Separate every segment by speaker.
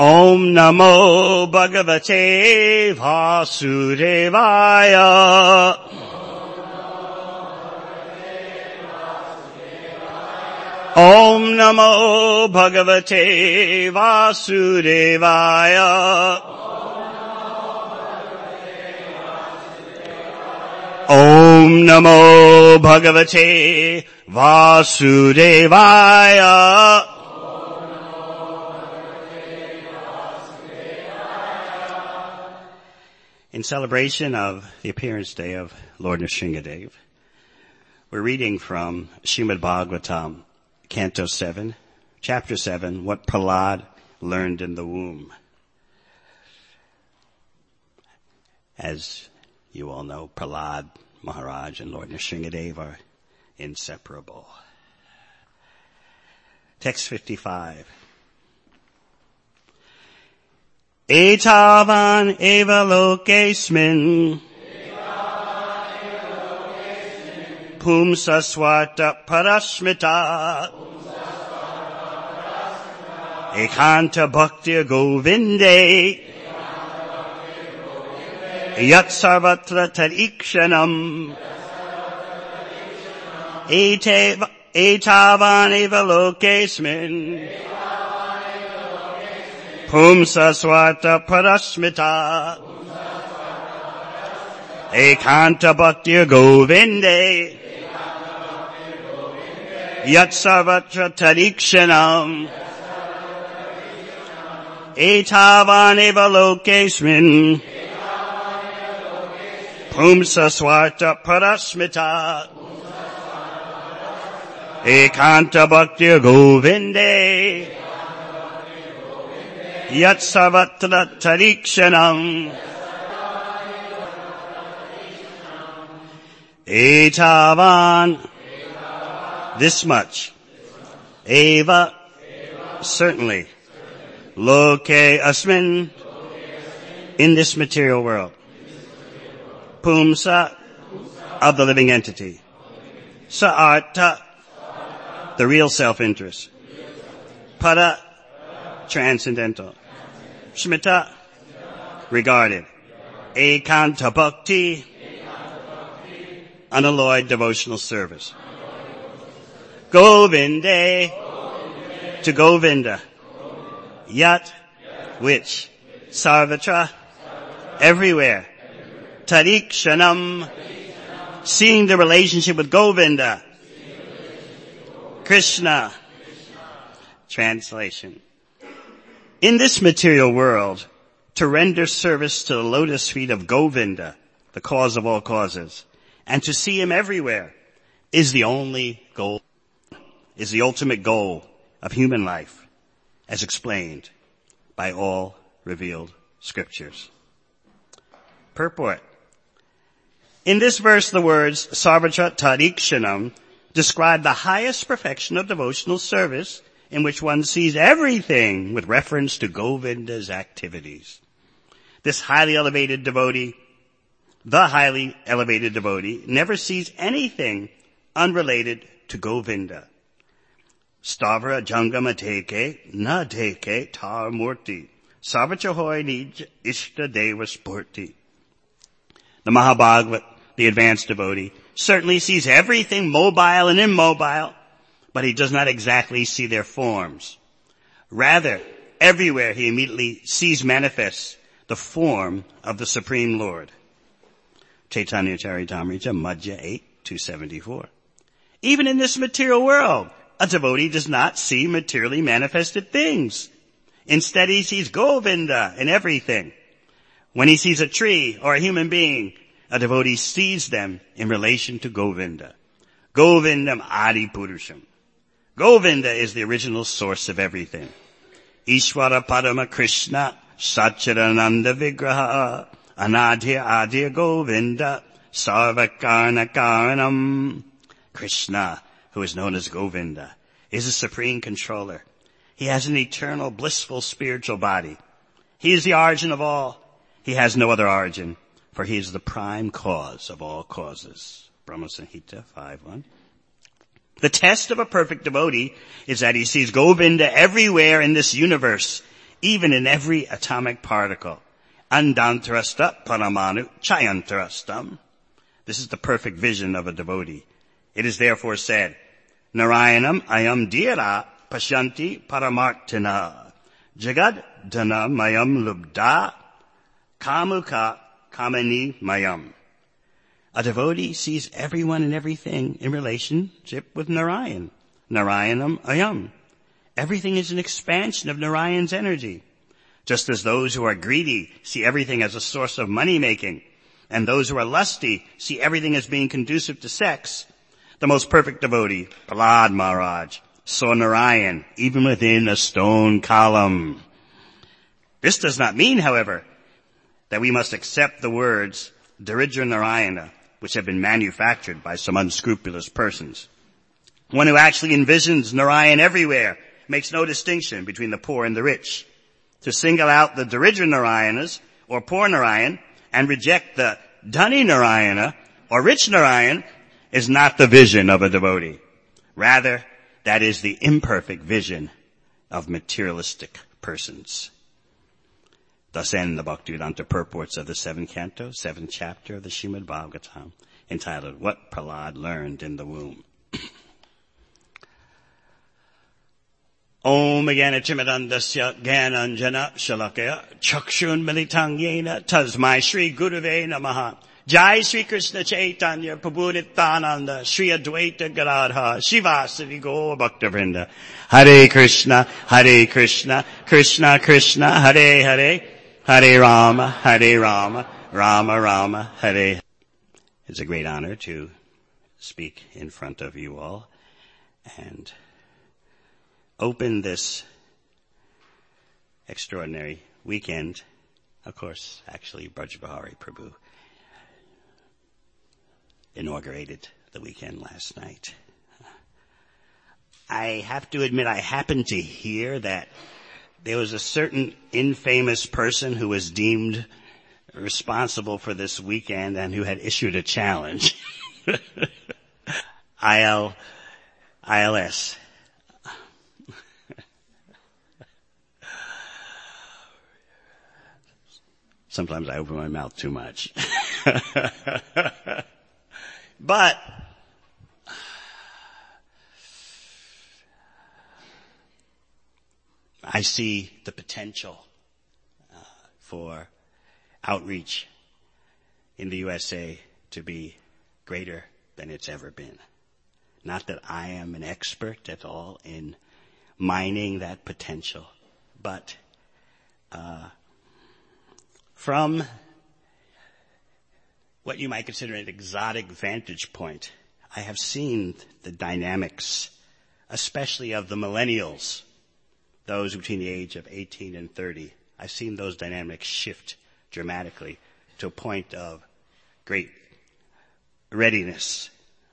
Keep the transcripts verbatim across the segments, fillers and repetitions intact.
Speaker 1: Om Namo Bhagavate Vasudevaya. Om Namo Bhagavate Vasudevaya. Om Namo Bhagavate Vasudevaya. In celebration of the appearance day of Lord Nrsingadev, we're reading from Srimad Bhagavatam, Canto seven, Chapter seven, What Prahlad Learned in the Womb. As you all know, Prahlad Maharaj and Lord Nrsingadev are inseparable. Text fifty-five. Etavan eva lokesmin Pumsa swarta parasmita Ekanta bhaktir govinde Yat sarvatra tarikshanam Etavan eva lokesmin Pumsa swarta parasmita Ekanta bhaktir govinde Yat sarvatra tarikshanam Etavan eva lokesmin Pumsa swarta parasmita Ekanta bhaktir govinde Yat sarvatra tarikshanam Etavan, this much. Eva, certainly. Loke asmin, in this material world. Pumsa, of the living entity. Sa'arta, the real self-interest. Para, transcendental. Smita, regarded. Ekanta bhakti, unalloyed devotional service. Govinde, to Govinda. Yat, which. Sarvatra, everywhere. Tarikshanam, seeing the relationship with Govinda. Krishna. Translation. In this material world, to render service to the lotus feet of Govinda, the cause of all causes, and to see him everywhere is the only goal, is the ultimate goal of human life, as explained by all revealed scriptures. Purport. In this verse, the words Sarvatra Tarikshanam describe the highest perfection of devotional service in which one sees everything with reference to Govinda's activities. This highly elevated devotee, the highly elevated devotee, never sees anything unrelated to Govinda. Stavra jangama teke, na teke tar murti, sarvatra hoy nij ishta deva spurti. The Mahabhagavat, the advanced devotee, certainly sees everything mobile and immobile, but he does not exactly see their forms. Rather, everywhere he immediately sees manifest the form of the Supreme Lord. Chaitanya Charitamrita, Madhya eight, two seventy-four. Even in this material world, a devotee does not see materially manifested things. Instead, he sees Govinda in everything. When he sees a tree or a human being, a devotee sees them in relation to Govinda. Govindam Adi Purusham. Govinda is the original source of everything. Ishvara Padama Krishna Satchidananda Vigraha Anadhya Adhya Govinda Sarvakarna Karanam. Krishna, who is known as Govinda, is the supreme controller. He has an eternal, blissful spiritual body. He is the origin of all. He has no other origin, for he is the prime cause of all causes. Brahma Samhita five one. The test of a perfect devotee is that he sees Govinda everywhere in this universe, even in every atomic particle. Andantarasta paramanu chayantarastam. This is the perfect vision of a devotee. It is therefore said, Narayanam ayam dira pashanti paramartina. Jagad dana mayam lubda kamuka kamani mayam. A devotee sees everyone and everything in relationship with Narayan. Narayanam ayam. Everything is an expansion of Narayan's energy. Just as those who are greedy see everything as a source of money-making, and those who are lusty see everything as being conducive to sex, the most perfect devotee, Prahlad Maharaj, saw Narayan even within a stone column. This does not mean, however, that we must accept the words Daridra Narayana, which have been manufactured by some unscrupulous persons. One who actually envisions Narayan everywhere makes no distinction between the poor and the rich. To single out the Daridra Narayanas, or poor Narayan, and reject the Dhani Narayana, or rich Narayan, is not the vision of a devotee. Rather, that is the imperfect vision of materialistic persons. Thus end the Bhaktivedanta purports of the seventh canto, seventh chapter of the Srimad Bhagavatam, entitled, What Prahlad Learned in the Womb. Om Gyanachimidandasya Gyananjana Shalakaya Chakshun Militang Yena Tasmai Shri Gurave Namaha Jai Shri Krishna Chaitanya Prabhu Nityananda Shri Advaita Gadadha Shivasati Gaura Bhaktivinoda Hare Krishna Hare Krishna Krishna Krishna Hare Hare Hare Rama Hare Rama Rama Rama Hare. It's a great honor to speak in front of you all and open this extraordinary weekend. Of course, actually, Braj Bihari Prabhu inaugurated the weekend last night. I have to admit, I happened to hear that there was a certain infamous person who was deemed responsible for this weekend and who had issued a challenge. I L, I L S. Sometimes I open my mouth too much. But I see the potential uh, for outreach in the U S A to be greater than it's ever been. Not that I am an expert at all in mining that potential, but uh from what you might consider an exotic vantage point, I have seen the dynamics, especially of the millennials, those between the age of eighteen and thirty. I've seen those dynamics shift dramatically to a point of great readiness.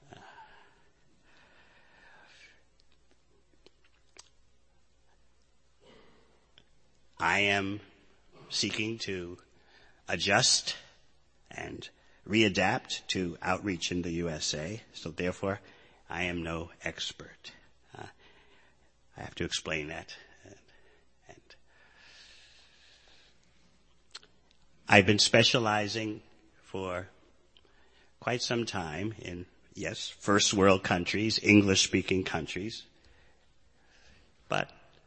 Speaker 1: I am seeking to adjust and readapt to outreach in the U S A, so therefore I am no expert. Uh, I have to explain that. And, and I've been specializing for quite some time in, yes, first world countries, English-speaking countries, but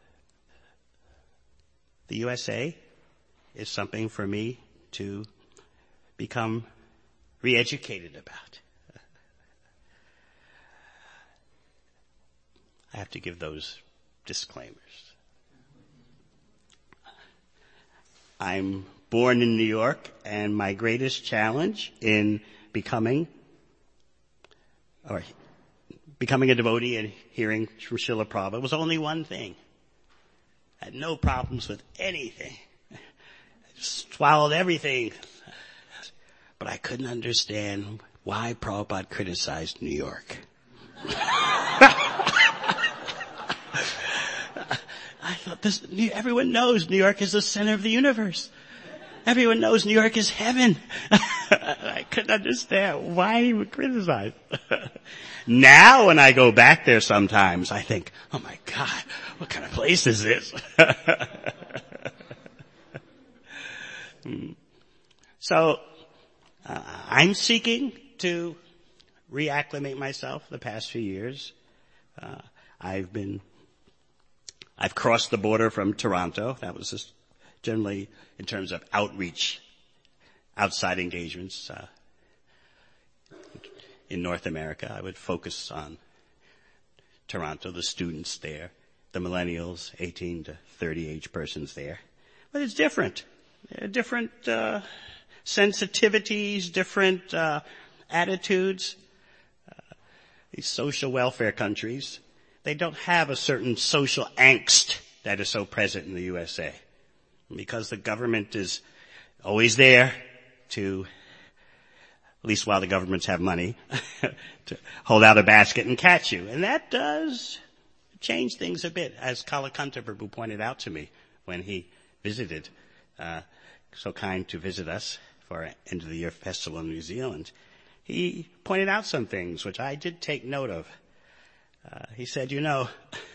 Speaker 1: the U S A is something for me to become re-educated about. I have to give those disclaimers. I'm born in New York, and my greatest challenge in becoming, or becoming a devotee and hearing from Srila Prabhupada was only one thing. I had no problems with anything. I swallowed everything. But I couldn't understand why Prabhupada criticized New York. I thought this, everyone knows New York is the center of the universe. Everyone knows New York is heaven. I couldn't understand why he would criticize. Now when I go back there sometimes, I think, oh my God, what kind of place is this? So, uh, I'm seeking to reacclimate myself the past few years. Uh, I've been, I've crossed the border from Toronto. That was just generally in terms of outreach, outside engagements, uh, in North America. I would focus on Toronto, the students there, the millennials, eighteen to thirty age persons there. But it's different. There are different, uh, sensitivities, different, uh, attitudes. Uh, these social welfare countries, they don't have a certain social angst that is so present in the U S A. Because the government is always there to, at least while the governments have money, to hold out a basket and catch you. And that does change things a bit, as Kalakanta Prabhu pointed out to me when he visited, uh, so kind to visit us for our end of the year festival in New Zealand. He pointed out some things which I did take note of. Uh, he said, you know,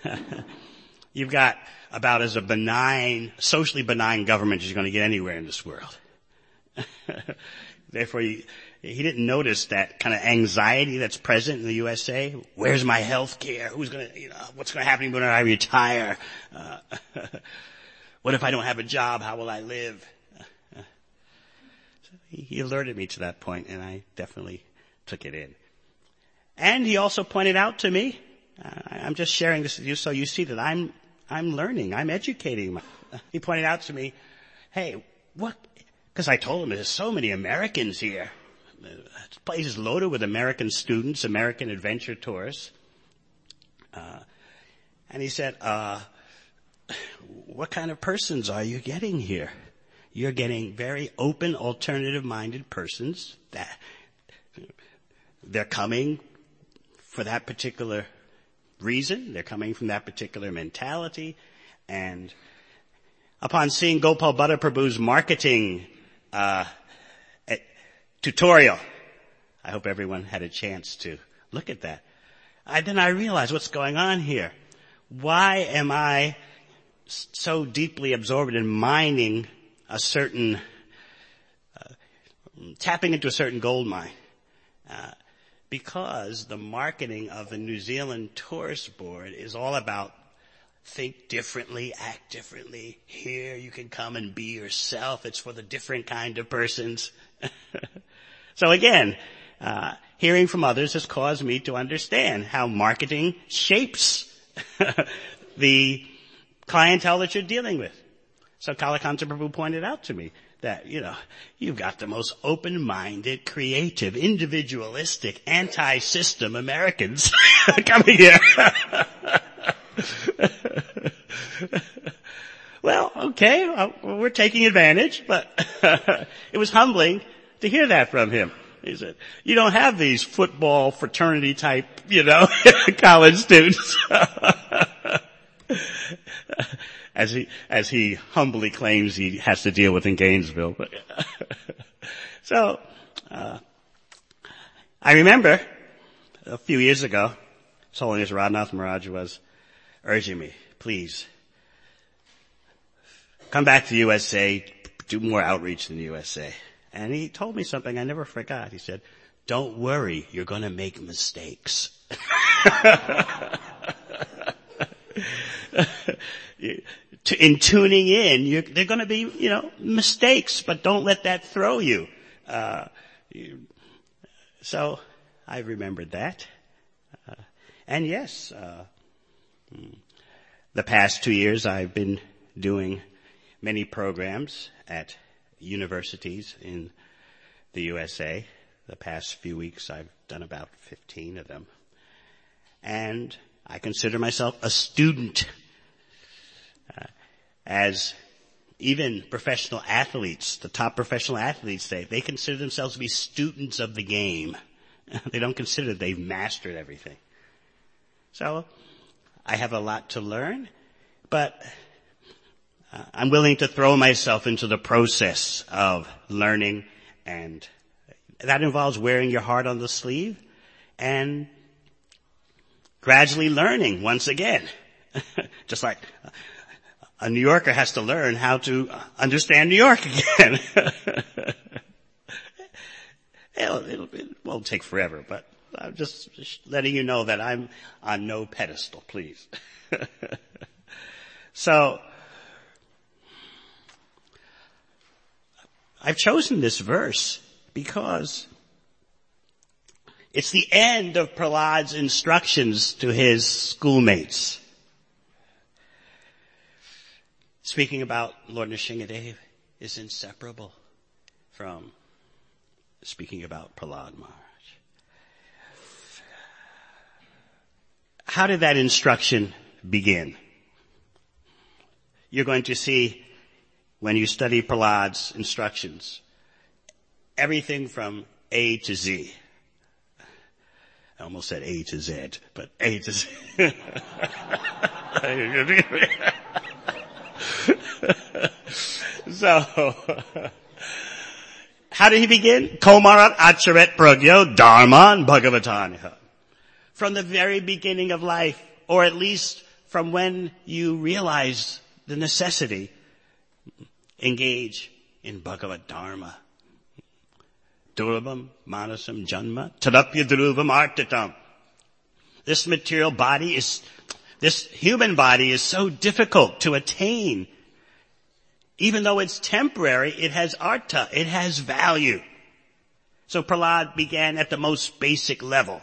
Speaker 1: you've got about as a benign, socially benign government as you're going to get anywhere in this world. Therefore, he, he didn't notice that kind of anxiety that's present in the U S A. Where's my health care? Who's going to, you know, what's going to happen when I retire? Uh, what if I don't have a job? How will I live? Uh, so he, he alerted me to that point, and I definitely took it in. And he also pointed out to me, uh, I'm just sharing this with you so you see that I'm, I'm learning, I'm educating. My, he pointed out to me, hey, what, because I told him there's so many Americans here. This place is loaded with American students, American adventure tourists. Uh, and he said, uh, what kind of persons are you getting here? You're getting very open, alternative-minded persons that they're coming for that particular reason. They're coming from that particular mentality. And upon seeing Gopal Bhatta Prabhu's marketing uh tutorial, I hope everyone had a chance to look at that. I, then I realized what's going on here. Why am I so deeply absorbed in mining a certain, uh, tapping into a certain gold mine? Uh, because the marketing of the New Zealand Tourist Board is all about think differently, act differently. Here you can come and be yourself. It's for the different kind of persons. So again, uh, hearing from others has caused me to understand how marketing shapes the clientele that you're dealing with. So Kalakanta Prabhu pointed out to me that, you know, you've got the most open-minded, creative, individualistic, anti-system Americans coming here. Well, okay, uh, we're taking advantage, but it was humbling to hear that from him. He said, you don't have these football fraternity type, you know, college students. as he, as he humbly claims he has to deal with in Gainesville. So, uh, I remember a few years ago, His Holiness Radhanath Maharaj was urging me, please, come back to the U S A, do more outreach in the U S A. And he told me something I never forgot. He said, don't worry, you're going to make mistakes. In tuning in, you're, they're going to be, you know, mistakes, but don't let that throw you. Uh, you so I remembered that. Uh, and yes, uh, the past two years I've been doing many programs at universities in the U S A. The past few weeks I've done about fifteen of them. And I consider myself a student. Uh, as even professional athletes, the top professional athletes say, they consider themselves to be students of the game. They don't consider they've mastered everything. So I have a lot to learn, but Uh, I'm willing to throw myself into the process of learning, and that involves wearing your heart on the sleeve and gradually learning once again. Just like a New Yorker has to learn how to understand New York again. it'll, it'll, it won't take forever, but I'm just letting you know that I'm on no pedestal, please. So, I've chosen this verse because it's the end of Prahlad's instructions to his schoolmates. Speaking about Lord Nrsingadev is inseparable from speaking about Prahlad Maharaj. How did that instruction begin? You're going to see when you study Prahlad's instructions, everything from A to Z. I almost said A to Z, but A to Z. So, how did he begin? Komarat acharet pragyo dharman bhagavataniha. From the very beginning of life, or at least from when you realize the necessity, engage in Bhagavad Dharma. Durabam manasam janma tadapya durubam artatam. This material body is, this human body is so difficult to attain. Even though it's temporary, it has artha, it has value. So Prahlad began at the most basic level.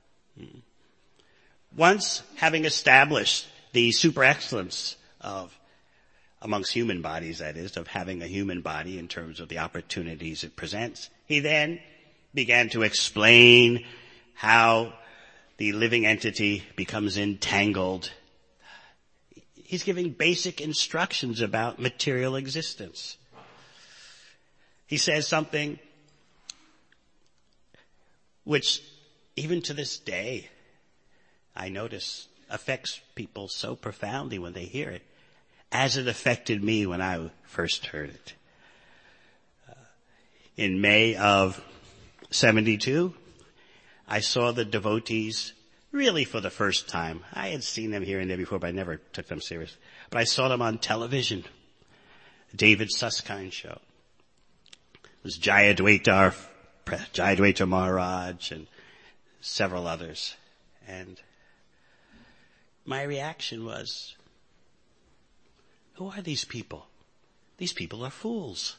Speaker 1: Once having established the super excellence of, amongst human bodies, that is, of having a human body in terms of the opportunities it presents, he then began to explain how the living entity becomes entangled. He's giving basic instructions about material existence. He says something which, even to this day, I notice affects people so profoundly when they hear it, as it affected me when I first heard it. Uh, in May of seventy-two, I saw the devotees really for the first time. I had seen them here and there before, but I never took them serious. But I saw them on television. David Susskind show. It was Jayadvaita, Jayadvaita Maharaj and several others. And my reaction was, who are these people? These people are fools.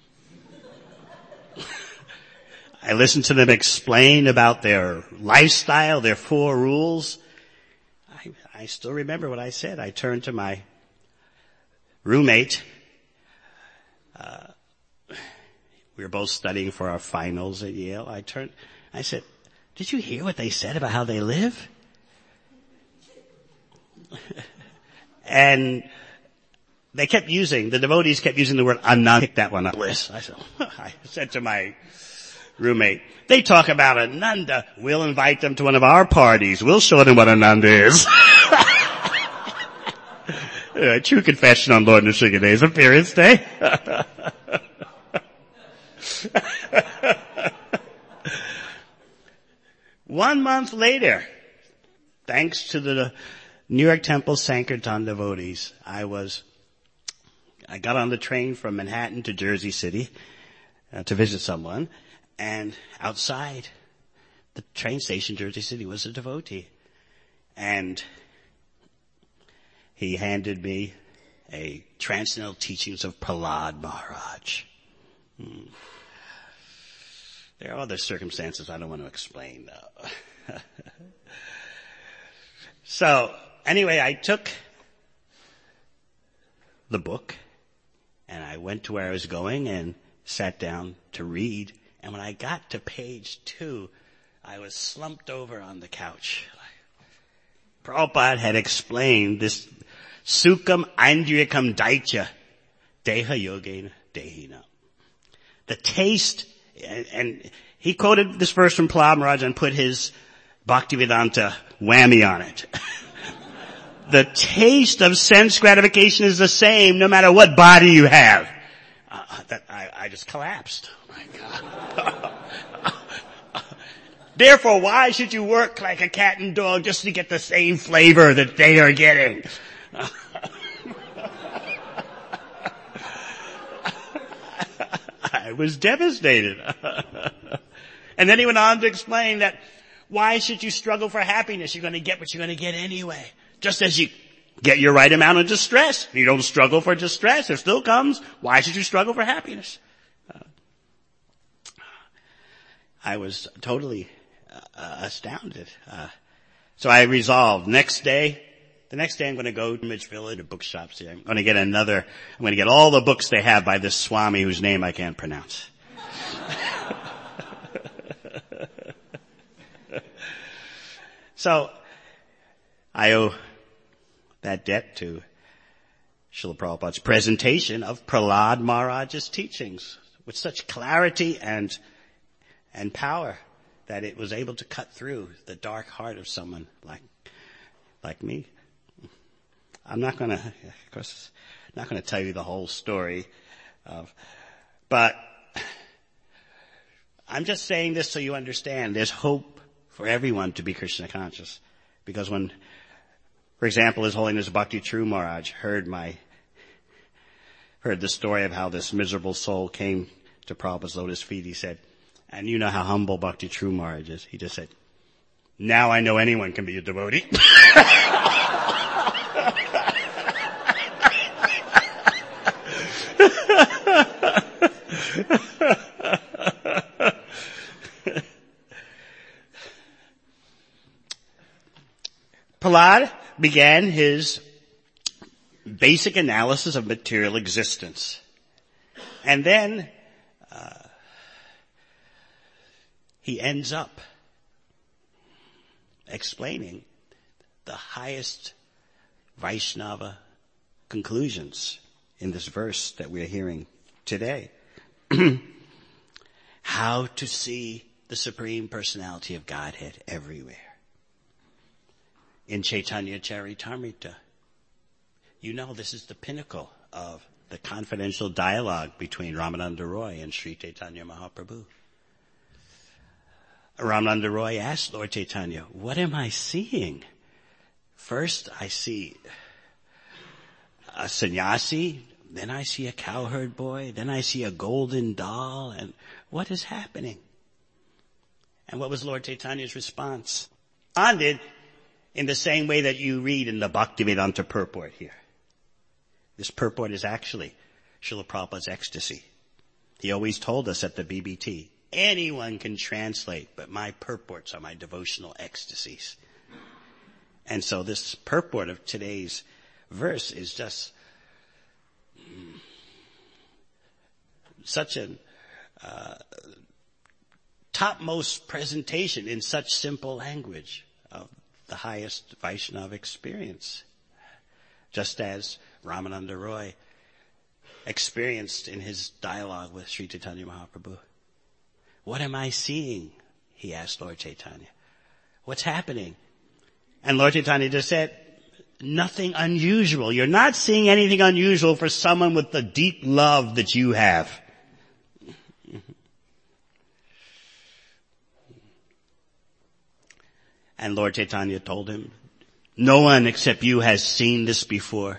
Speaker 1: I listened to them explain about their lifestyle, their four rules. I, I still remember what I said. I turned to my roommate. Uh, we were both studying for our finals at Yale. I turned, I said, did you hear what they said about how they live? And they kept using, the devotees kept using the word Ananda. Pick that one up. Bliss. I said, I said to my roommate, they talk about Ananda. We'll invite them to one of our parties. We'll show them what Ananda is. A true confession on Lord Nrsingadev's appearance day. One month later, thanks to the New York Temple Sankirtan devotees, I was, I got on the train from Manhattan to Jersey City uh, to visit someone, and outside the train station, Jersey City, was a devotee. And he handed me a Transcendental Teachings of Prahlad Maharaj. Hmm. There are other circumstances I don't want to explain, though. So, anyway, I took the book, and I went to where I was going and sat down to read. And when I got to page two, I was slumped over on the couch. Prabhupada had explained this Sukham Andriyakam Daitya Deha Yogena Dehina. The taste, and, and he quoted this verse from Prahlad Maharaj and put his Bhaktivedanta whammy on it. The taste of sense gratification is the same no matter what body you have. Uh, that, I, I just collapsed. Oh my God. Therefore, why should you work like a cat and dog just to get the same flavor that they are getting? I was devastated. And then he went on to explain that why should you struggle for happiness? You're going to get what you're going to get anyway. Just as you get your right amount of distress. You don't struggle for distress. It still comes. Why should you struggle for happiness? Uh, I was totally uh, astounded. Uh, so I resolved next day, the nenext day I'm going to go to Image Village, the bookshops here. I'm going to get another, I'm going to get all the books they have by this Swami whose name I can't pronounce. So, I owe that debt to Srila Prabhupada's presentation of Prahlad Maharaj's teachings with such clarity and, and power that it was able to cut through the dark heart of someone like, like me. I'm not gonna, of course, not gonna tell you the whole story of, but I'm just saying this so you understand there's hope for everyone to be Krishna conscious. Because when, for example, His Holiness Bhakti True Maharaj heard my, heard the story of how this miserable soul came to Prabhupada's lotus feet, he said, and you know how humble Bhakti True Maharaj is. He just said, now I know anyone can be a devotee. Prahlad began his basic analysis of material existence. And then uh, he ends up explaining the highest Vaishnava conclusions in this verse that we are hearing today. How to see the Supreme Personality of Godhead everywhere. In Chaitanya Charitamrita, you know this is the pinnacle of the confidential dialogue between Ramananda Roy and Sri Chaitanya Mahaprabhu. Ramananda Roy asked Lord Chaitanya, what am I seeing? First I see a sannyasi, then I see a cowherd boy, then I see a golden doll, and what is happening? And what was Lord Chaitanya's response? Responded in the same way that you read in the Bhaktivedanta purport here. This purport is actually Srila Prabhupada's ecstasy. He always told us at the B B T, anyone can translate, but my purports are my devotional ecstasies. And so this purport of today's verse is just mm, such a uh, topmost presentation in such simple language of the highest Vaishnava experience. Just as Ramananda Roy experienced in his dialogue with Sri Chaitanya Mahaprabhu. What am I seeing? He asked Lord Chaitanya. What's happening? And Lord Chaitanya just said, nothing unusual. You're not seeing anything unusual for someone with the deep love that you have. And Lord Chaitanya told him, no one except you has seen this before.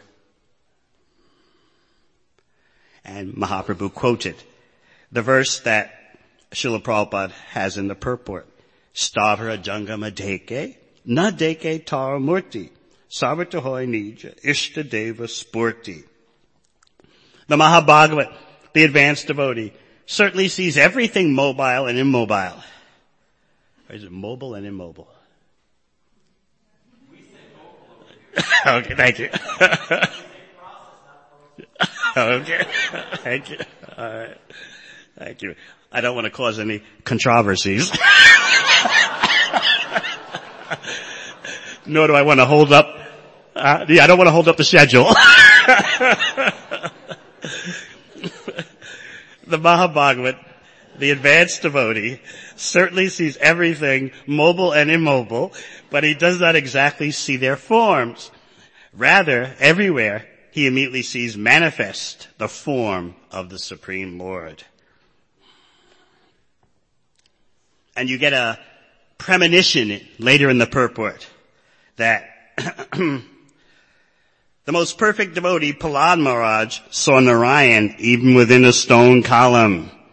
Speaker 1: And Mahaprabhu quoted the verse that Srila Prabhupada has in the purport. Stavra jangama deke, na deke tar murti, savarta hoy nija, ishta deva spurti. The Mahabhagavat, the advanced devotee, certainly sees everything mobile and immobile. Or is it mobile and immobile? Okay, thank you. Okay, thank you. All right, thank you. I don't want to cause any controversies. Nor do I want to hold up. Uh, yeah, I don't want to hold up the schedule. The Mahabhagavat, the advanced devotee, certainly sees everything mobile and immobile, but he does not exactly see their forms. Rather, everywhere, he immediately sees manifest the form of the Supreme Lord. And you get a premonition later in the purport that the most perfect devotee, Prahlad Maharaj, saw Narayan even within a stone column.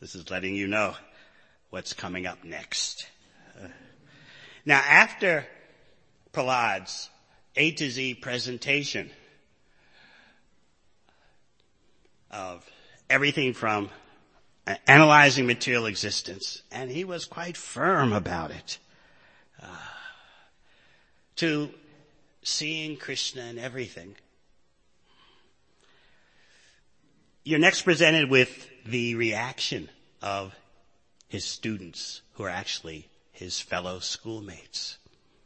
Speaker 1: This is letting you know what's coming up next. Uh, now, after Prahlad's A to Z presentation of everything from analyzing material existence, and he was quite firm about it, uh, to seeing Krishna in everything, you're next presented with the reaction of his students, who are actually his fellow schoolmates.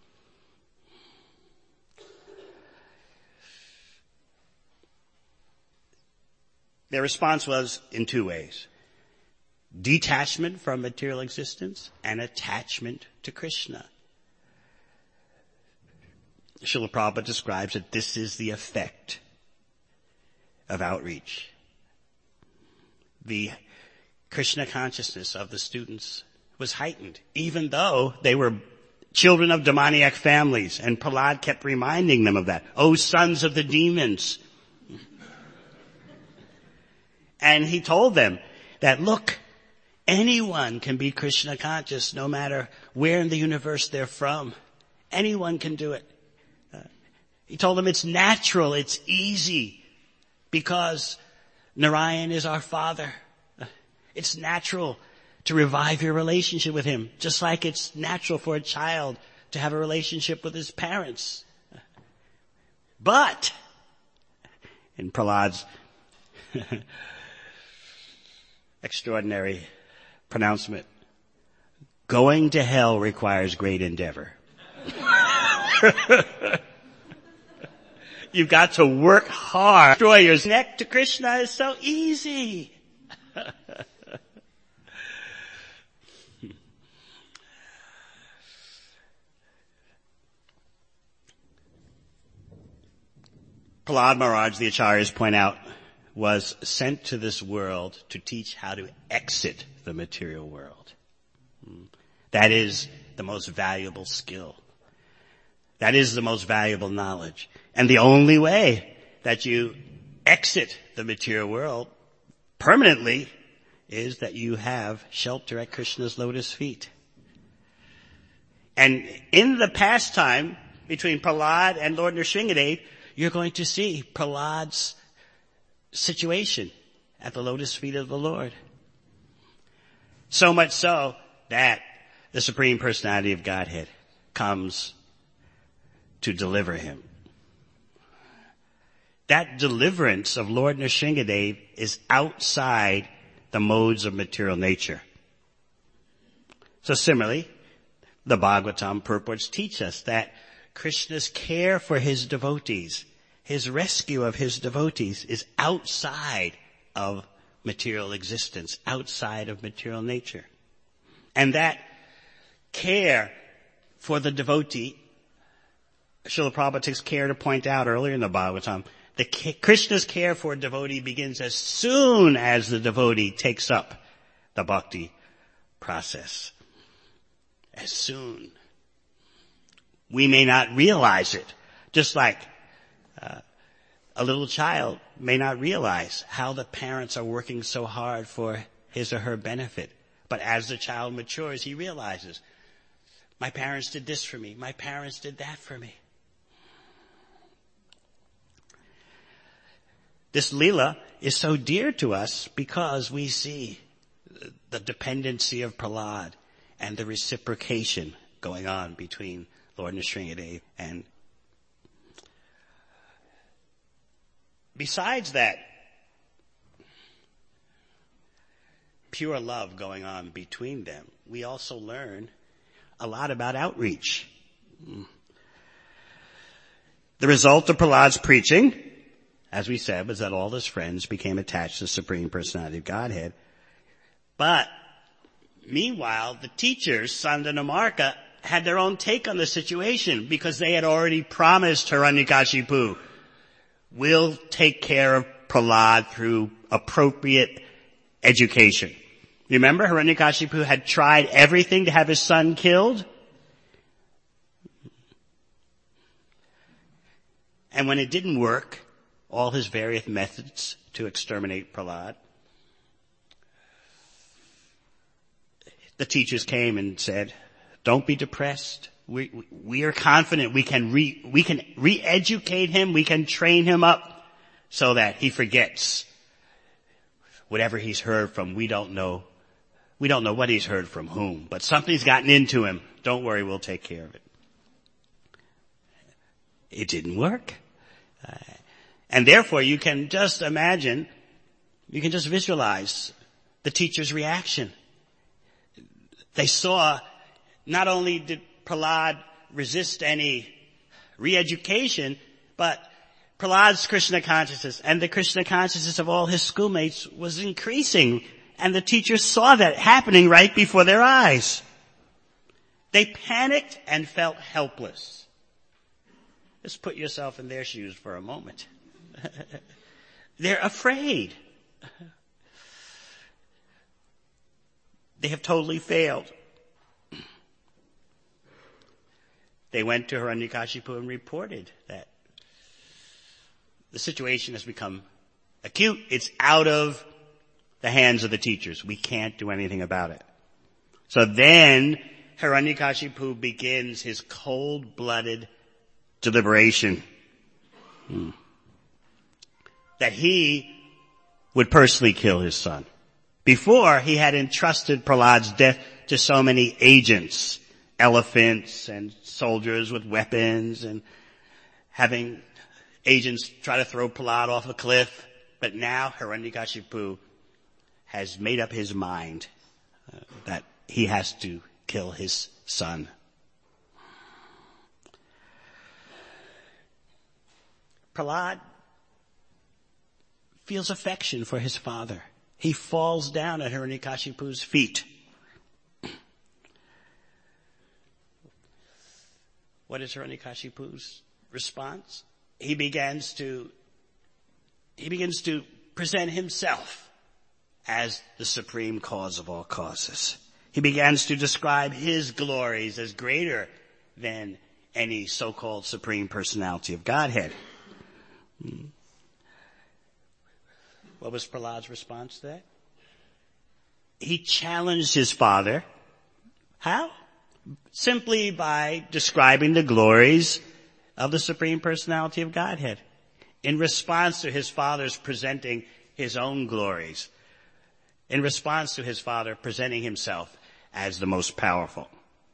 Speaker 1: Their response was in two ways: detachment from material existence and attachment to Krishna. Srila Prabhupada describes that this is the effect of outreach. The Krishna consciousness of the students was heightened, even though they were children of demoniac families, and Prahlad kept reminding them of that. Oh, sons of the demons. And he told them that, look, anyone can be Krishna conscious no matter where in the universe they're from. Anyone can do it. Uh, he told them it's natural, it's easy, because Narayan is our father. Uh, it's natural to revive your relationship with him, just like it's natural for a child to have a relationship with his parents. Uh, but, in Prahlad's extraordinary pronouncement, going to hell requires great endeavor. You've got to work hard. Destroy your neck to Krishna is so easy. Prahlad Maharaj, the Acharyas point out, was sent to this world to teach how to exit the material world. That is the most valuable skill. That is the most valuable knowledge. And the only way that you exit the material world permanently is that you have shelter at Krishna's lotus feet. And in the pastime between Prahlad and Lord Nrsingadev, you're going to see Prahlad's situation at the lotus feet of the Lord. So much so that the Supreme Personality of Godhead comes to deliver him. That deliverance of Lord Nrsingadev is outside the modes of material nature. So similarly, the Bhagavatam purports teach us that Krishna's care for his devotees, his rescue of his devotees, is outside of material existence, outside of material nature. And that care for the devotee, Srila Prabhupada takes care to point out earlier in the Bhagavatam, the Krishna's care for a devotee begins as soon as the devotee takes up the bhakti process. As soon. We may not realize it, just like uh, a little child may not realize how the parents are working so hard for his or her benefit. But as the child matures, he realizes, my parents did this for me, my parents did that for me. This Leela is so dear to us because we see the dependency of Prahlad and the reciprocation going on between Lord Nrsingadev and. Besides that pure love going on between them, we also learn a lot about outreach. The result of Prahlad's preaching, as we said, was that all his friends became attached to the Supreme Personality of Godhead. But meanwhile, the teachers, Sanda and Amarka, had their own take on the situation because they had already promised Hiranyakashipu, we'll take care of Prahlad through appropriate education. Remember, Hiranyakashipu had tried everything to have his son killed? And when it didn't work, all his various methods to exterminate Prahlad, the teachers came and said, don't be depressed. We, we are confident we can re, we can re-educate him. We can train him up so that he forgets whatever he's heard from. We don't know. We don't know what he's heard from whom, but something's gotten into him. Don't worry, we'll take care of it. It didn't work. Uh, and therefore you can just imagine, you can just visualize the teacher's reaction. They saw, not only did Prahlad resist any re-education, but Prahlad's Krishna consciousness and the Krishna consciousness of all his schoolmates was increasing, and the teachers saw that happening right before their eyes. They panicked and felt helpless. Just put yourself in their shoes for a moment. They're afraid. They have totally failed. They went to Hiranyakashipu and reported that the situation has become acute. It's out of the hands of the teachers. We can't do anything about it. So then Hiranyakashipu begins his cold-blooded deliberation. Hmm. That he would personally kill his son. Before, he had entrusted Prahlad's death to so many agents, elephants and soldiers with weapons, and having agents try to throw Prahlad off a cliff. But now Hiranyakashipu has made up his mind uh, that he has to kill his son. Prahlad feels affection for his father. He falls down at Hiranyakashipu's feet. What is Hiranyakashipu's response? He begins to, he begins to present himself as the supreme cause of all causes. He begins to describe his glories as greater than any so-called supreme personality of Godhead. What was Prahlad's response to that? He challenged his father. How? Simply by describing the glories of the Supreme Personality of Godhead. In response to his father's presenting his own glories. In response to his father presenting himself as the most powerful.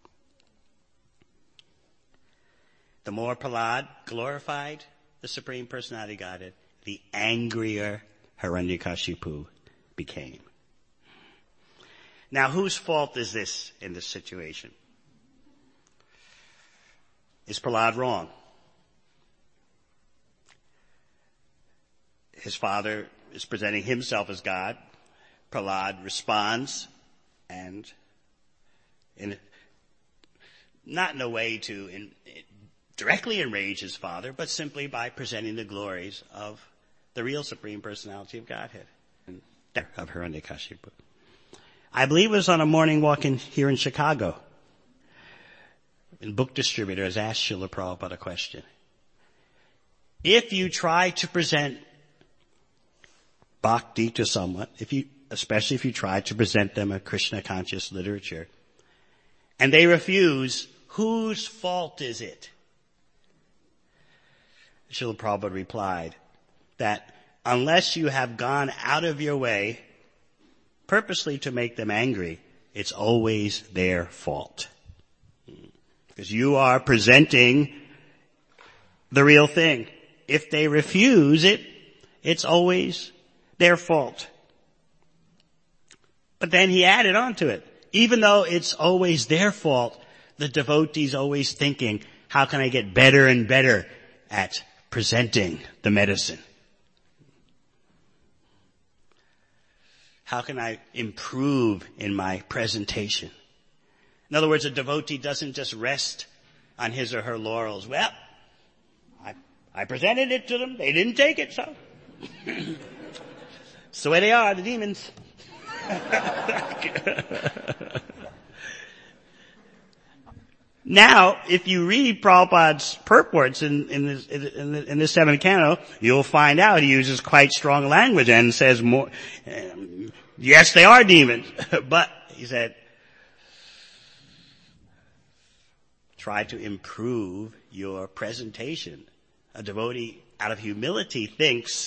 Speaker 1: The more Prahlad glorified the Supreme Personality of Godhead, the angrier Hiranyakashipu became. Now, whose fault is this in this situation? Is Prahlad wrong? His father is presenting himself as God. Prahlad responds, and in, not in a way to in, directly enrage his father, but simply by presenting the glories of the real Supreme Personality of Godhead, of Hiranyakashipu. I believe it was on a morning walk in, here in Chicago. A book distributor has asked Srila Prabhupada a question. If you try to present bhakti to someone, if you, especially if you try to present them a Krishna conscious literature, and they refuse, whose fault is it? Srila Prabhupada replied that unless you have gone out of your way purposely to make them angry, it's always their fault. Because you are presenting the real thing. If they refuse it, it's always their fault. But then he added on to it. Even though it's always their fault, the devotee's always thinking, how can I get better and better at presenting the medicine? How can I improve in my presentation? In other words, a devotee doesn't just rest on his or her laurels. Well, I, I presented it to them. They didn't take it, so. It's the way they are, the demons. Now, if you read Prabhupada's purports in, in, this, in, the, in this seventh canto, you'll find out he uses quite strong language and says more, um, yes, they are demons, but, he said, try to improve your presentation. A devotee, out of humility, thinks,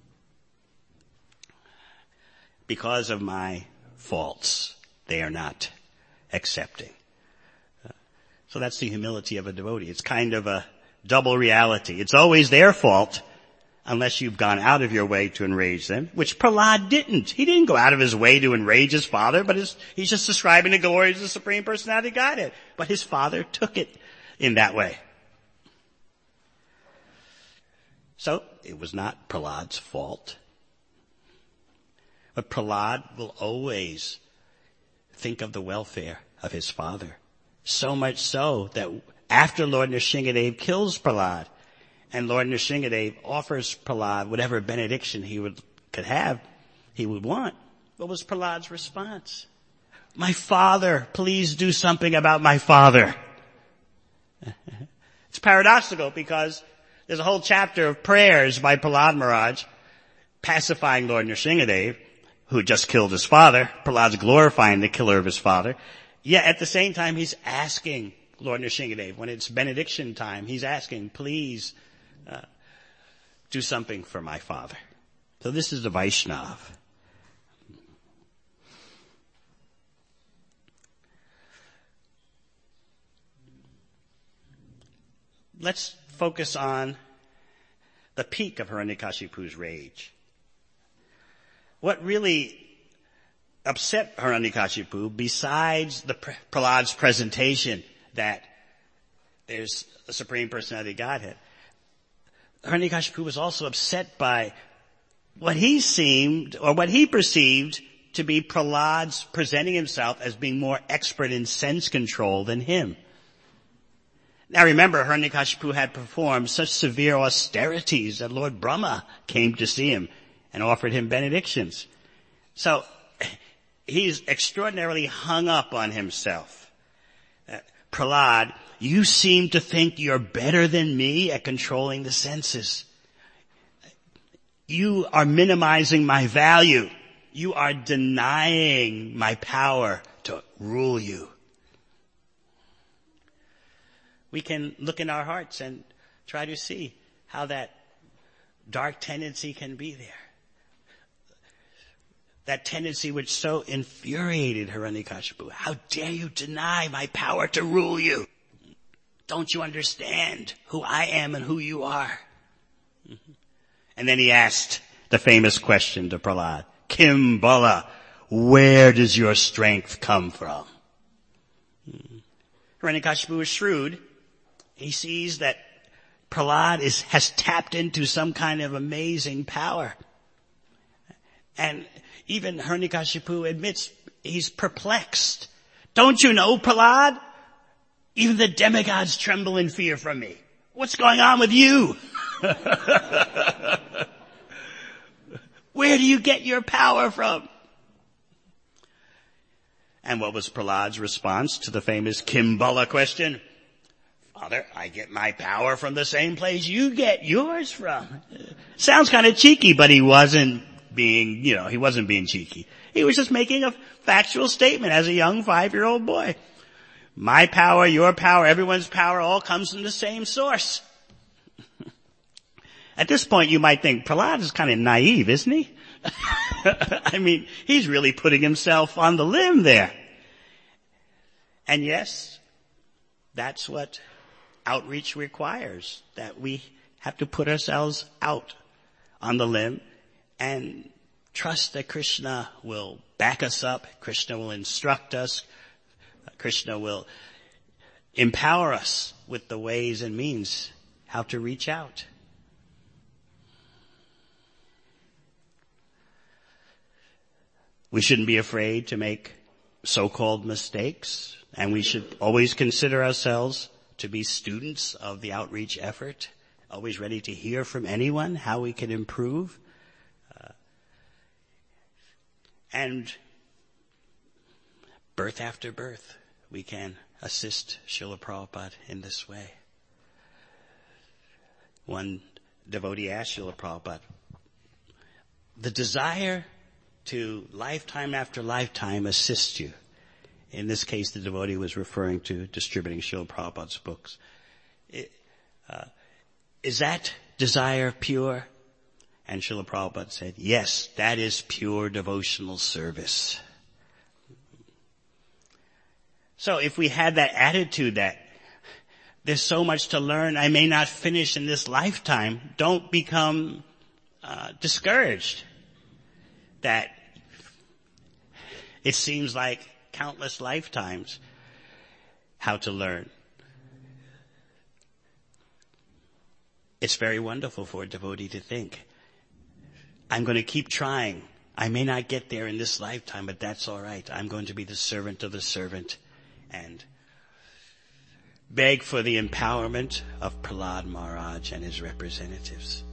Speaker 1: because of my faults, they are not accepting. Uh, so that's the humility of a devotee. It's kind of a double reality. It's always their fault, unless you've gone out of your way to enrage them, which Prahlad didn't. He didn't go out of his way to enrage his father, but his, he's just describing the glories of the Supreme Personality of Godhead. But his father took it in that way. So it was not Prahlad's fault. But Prahlad will always think of the welfare of his father. So much so that after Lord Nrsingadev kills Prahlad, and Lord Nrsingadev offers Prahlad whatever benediction he would, could have, he would want, what was Prahlad's response? My father, please do something about my father. It's paradoxical because there's a whole chapter of prayers by Prahlad Maharaj pacifying Lord Nrsingadev, who had just killed his father. Prahlad's glorifying the killer of his father. Yet at the same time, he's asking Lord Nrsingadev, when it's benediction time, he's asking, please uh, do something for my father. So this is the Vaishnav. Let's focus on the peak of Hiranyakashipu's rage. What really upset Hiranyakashipu, besides the Prahlad's presentation that there's a Supreme Personality of Godhead, Hiranyakashipu was also upset by what he seemed, or what he perceived to be Prahlad's presenting himself as being more expert in sense control than him. Now remember, Hiranyakashipu had performed such severe austerities that Lord Brahma came to see him and offered him benedictions. So he's extraordinarily hung up on himself. Uh, Prahlad, you seem to think you're better than me at controlling the senses. You are minimizing my value. You are denying my power to rule you. We can look in our hearts and try to see how that dark tendency can be there. That tendency which so infuriated Hiranyakashipu. How dare you deny my power to rule you? Don't you understand who I am and who you are? Mm-hmm. And then he asked the famous question to Prahlad, Kim Bala, where does your strength come from? Mm-hmm. Hiranyakashipu is shrewd. He sees that Prahlad is, has tapped into some kind of amazing power. And even Hiranyakashipu admits he's perplexed. Don't you know, Prahlad? Even the demigods tremble in fear from me. What's going on with you? Where do you get your power from? And what was Prahlad's response to the famous Kimbala question? Father, I get my power from the same place you get yours from. Sounds kind of cheeky, but he wasn't being, you know, he wasn't being cheeky. He was just making a factual statement as a young five-year-old boy. My power, your power, everyone's power all comes from the same source. At this point, you might think, Prahlad is kind of naive, isn't he? I mean, he's really putting himself on the limb there. And yes, that's what outreach requires, that we have to put ourselves out on the limb and trust that Krishna will back us up, Krishna will instruct us, Krishna will empower us with the ways and means how to reach out. We shouldn't be afraid to make so-called mistakes, and we should always consider ourselves to be students of the outreach effort, always ready to hear from anyone how we can improve. Uh, and birth after birth, we can assist Srila Prabhupada in this way. One devotee asked Srila Prabhupada, the desire to lifetime after lifetime assist you, in this case the devotee was referring to distributing Srila Prabhupada's books. It, uh, is that desire pure? And Srila Prabhupada said, yes, that is pure devotional service. So if we had that attitude that there's so much to learn, I may not finish in this lifetime, don't become uh, discouraged that it seems like countless lifetimes how to learn. It's very wonderful for a devotee to think, I'm going to keep trying. I may not get there in this lifetime, but that's all right. I'm going to be the servant of the servant and beg for the empowerment of Prahlad Maharaj and his representatives.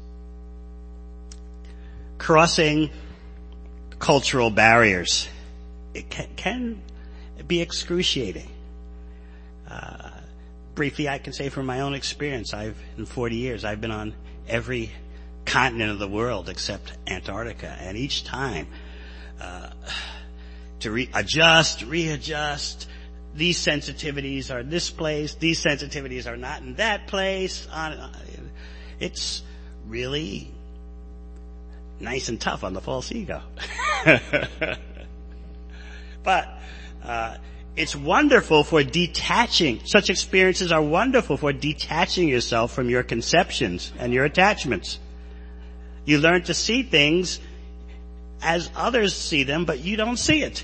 Speaker 1: Crossing cultural barriers, it can, can be excruciating. Uh, briefly, I can say from my own experience, I've, in forty years, I've been on every continent of the world except Antarctica, and each time, uh, to re- adjust, readjust, these sensitivities are in this place, these sensitivities are not in that place. It's really nice and tough on the false ego. But uh, it's wonderful for detaching. Such experiences are wonderful for detaching yourself from your conceptions and your attachments. You learn to see things as others see them, but you don't see it.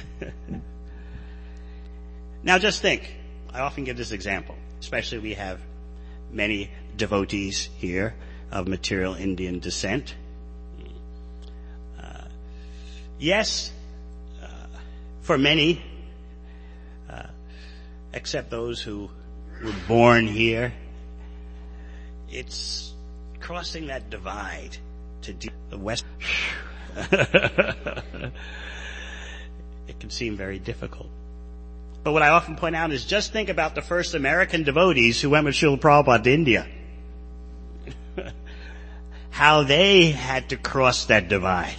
Speaker 1: Now just think, I often give this example, especially we have many devotees here of material Indian descent. Uh, yes, uh, for many, uh, except those who were born here, it's crossing that divide to do the West. It can seem very difficult. But what I often point out is just think about the first American devotees who went with Srila Prabhupada to India. How they had to cross that divide.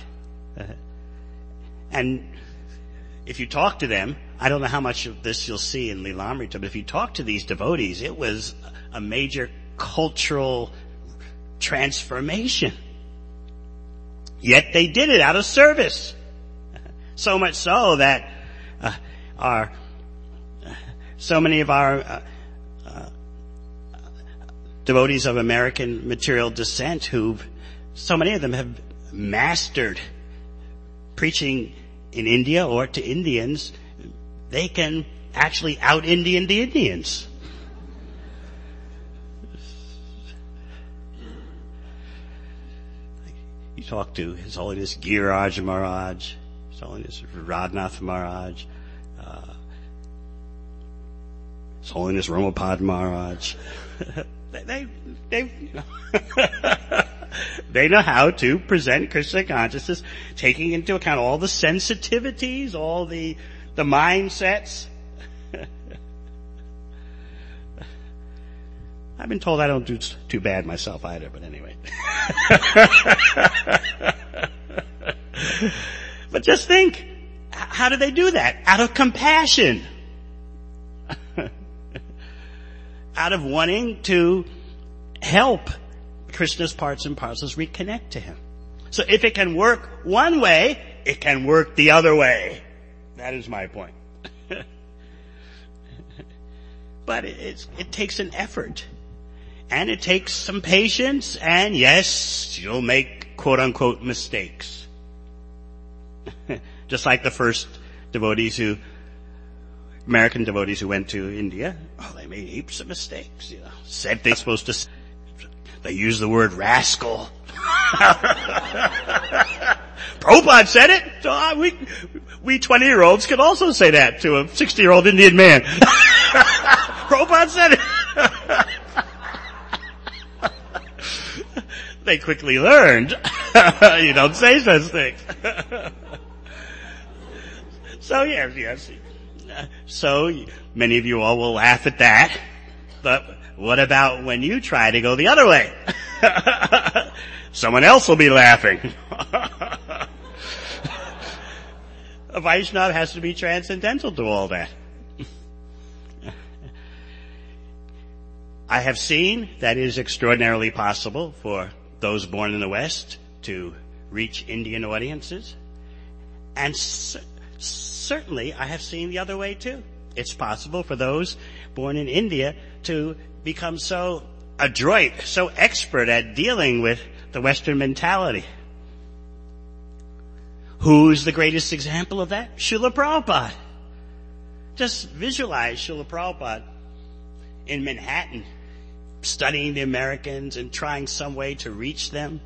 Speaker 1: And if you talk to them, I don't know how much of this you'll see in Lilamrita, but if you talk to these devotees, it was a major cultural transformation. Yet they did it out of service. So much so that uh, our So many of our uh, uh, devotees of American material descent who, so many of them have mastered preaching in India or to Indians, they can actually out-Indian the Indians. You talk to His Holiness Giriraj Maharaj, His Holiness Radhanath Maharaj, His Holiness Ramapad Maharaj. they, they, they, you know, they know how to present Krishna consciousness, taking into account all the sensitivities, all the, the mindsets. I've been told I don't do too bad myself either, but anyway. But just think, how do they do that? Out of compassion. Out of wanting to help Krishna's parts and parcels reconnect to Him. So if it can work one way, it can work the other way. That is my point. But it, it's, it takes an effort. And it takes some patience, and yes, you'll make quote-unquote mistakes. Just like the first devotees who American devotees who went to India, oh, they made heaps of mistakes, you know. Said they're supposed to, they used the word rascal. Prabhupada said it, so uh, we, we twenty-year-olds can also say that to a sixty-year-old Indian man. Prabhupada said it. They quickly learned, you don't say such things. So yes, yes. So many of you all will laugh at that. But what about when you try to go the other way? Someone else will be laughing. A Vaishnava has to be transcendental to all that. I have seen that it is extraordinarily possible for those born in the West to reach Indian audiences. And c- certainly I have seen the other way too. It's possible for those born in India to become so adroit, so expert at dealing with the Western mentality. Who's the greatest example of that? Srila Prabhupada. Just visualize Srila Prabhupada in Manhattan, studying the Americans and trying some way to reach them.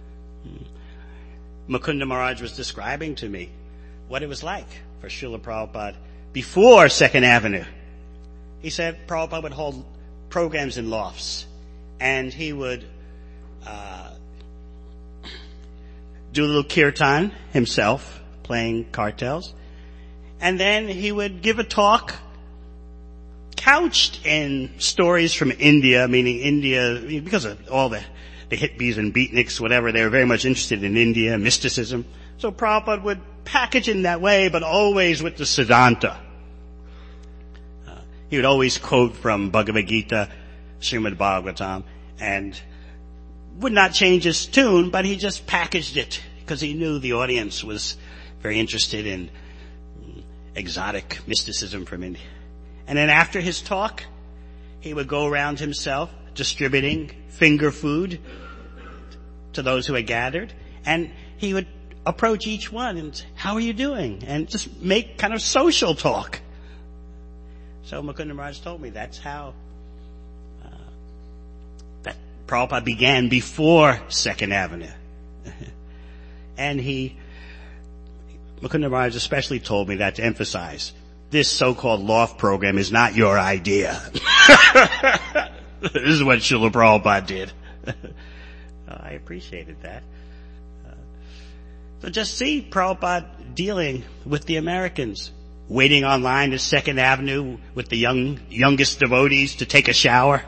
Speaker 1: Mukunda Maharaj was describing to me what it was like for Srila Prabhupada before Second Avenue. He said Prabhupada would hold programs in lofts, and he would uh, do a little kirtan himself, playing cartels, and then he would give a talk couched in stories from India, meaning India, because of all the, the hippies and beatniks, whatever, they were very much interested in India, mysticism. So Prabhupada would package in that way, but always with the Siddhanta. Uh, he would always quote from Bhagavad Gita, Srimad Bhagavatam, and would not change his tune, but he just packaged it because he knew the audience was very interested in exotic mysticism from India. And then after his talk, he would go around himself distributing finger food to those who had gathered, and he would approach each one and say, how are you doing? And just make kind of social talk. So Mukunda Maharaj told me that's how uh, that Prabhupada began before Second Avenue. And he, Mukunda Maharaj especially told me that to emphasize, this so-called loft program is not your idea. This is what Srila Prabhupada did. I appreciated that. Uh, so just see Prabhupada dealing with the Americans, waiting online at Second Avenue with the young youngest devotees to take a shower.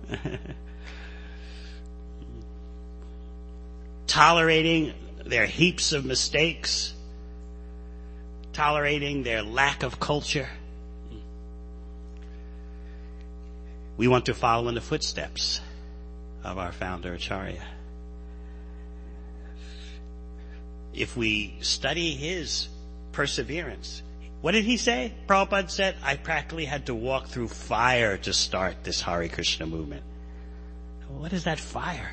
Speaker 1: Tolerating their heaps of mistakes. Tolerating their lack of culture. We want to follow in the footsteps of our founder Acharya. If we study his perseverance, what did he say? Prabhupada said, I practically had to walk through fire to start this Hare Krishna movement. What is that fire?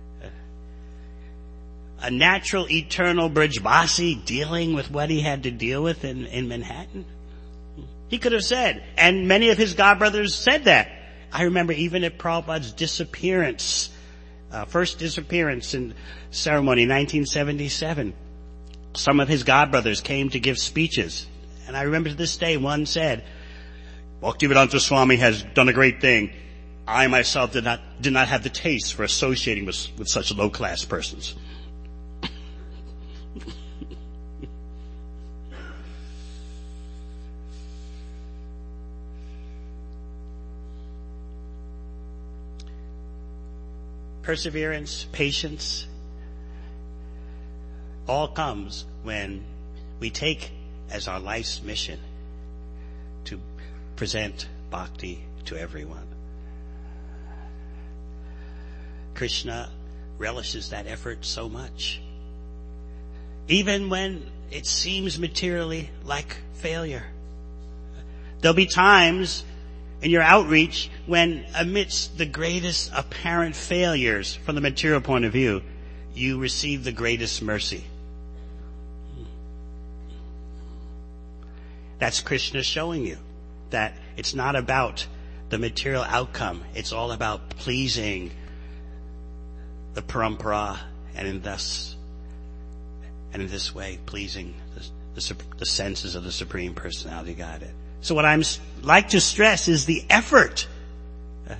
Speaker 1: A natural, eternal Brajbasi dealing with what he had to deal with in, in Manhattan? He could have said, and many of his godbrothers said that. I remember even at Prabhupada's disappearance, uh, first disappearance in ceremony, nineteen seventy-seven, some of his godbrothers came to give speeches. And I remember to this day one said, Bhaktivedanta Swami has done a great thing. I myself did not, did not have the taste for associating with, with such low-class persons. Perseverance, patience, all comes when we take as our life's mission to present bhakti to everyone. Krishna relishes that effort so much. Even when it seems materially like failure. There'll be times in your outreach when amidst the greatest apparent failures from the material point of view, you receive the greatest mercy. That's Krishna showing you that it's not about the material outcome. It's all about pleasing the parampara, and in thus, and in this way, pleasing the, the, the senses of the Supreme Personality of Godhead. So what I'm like to stress is the effort uh,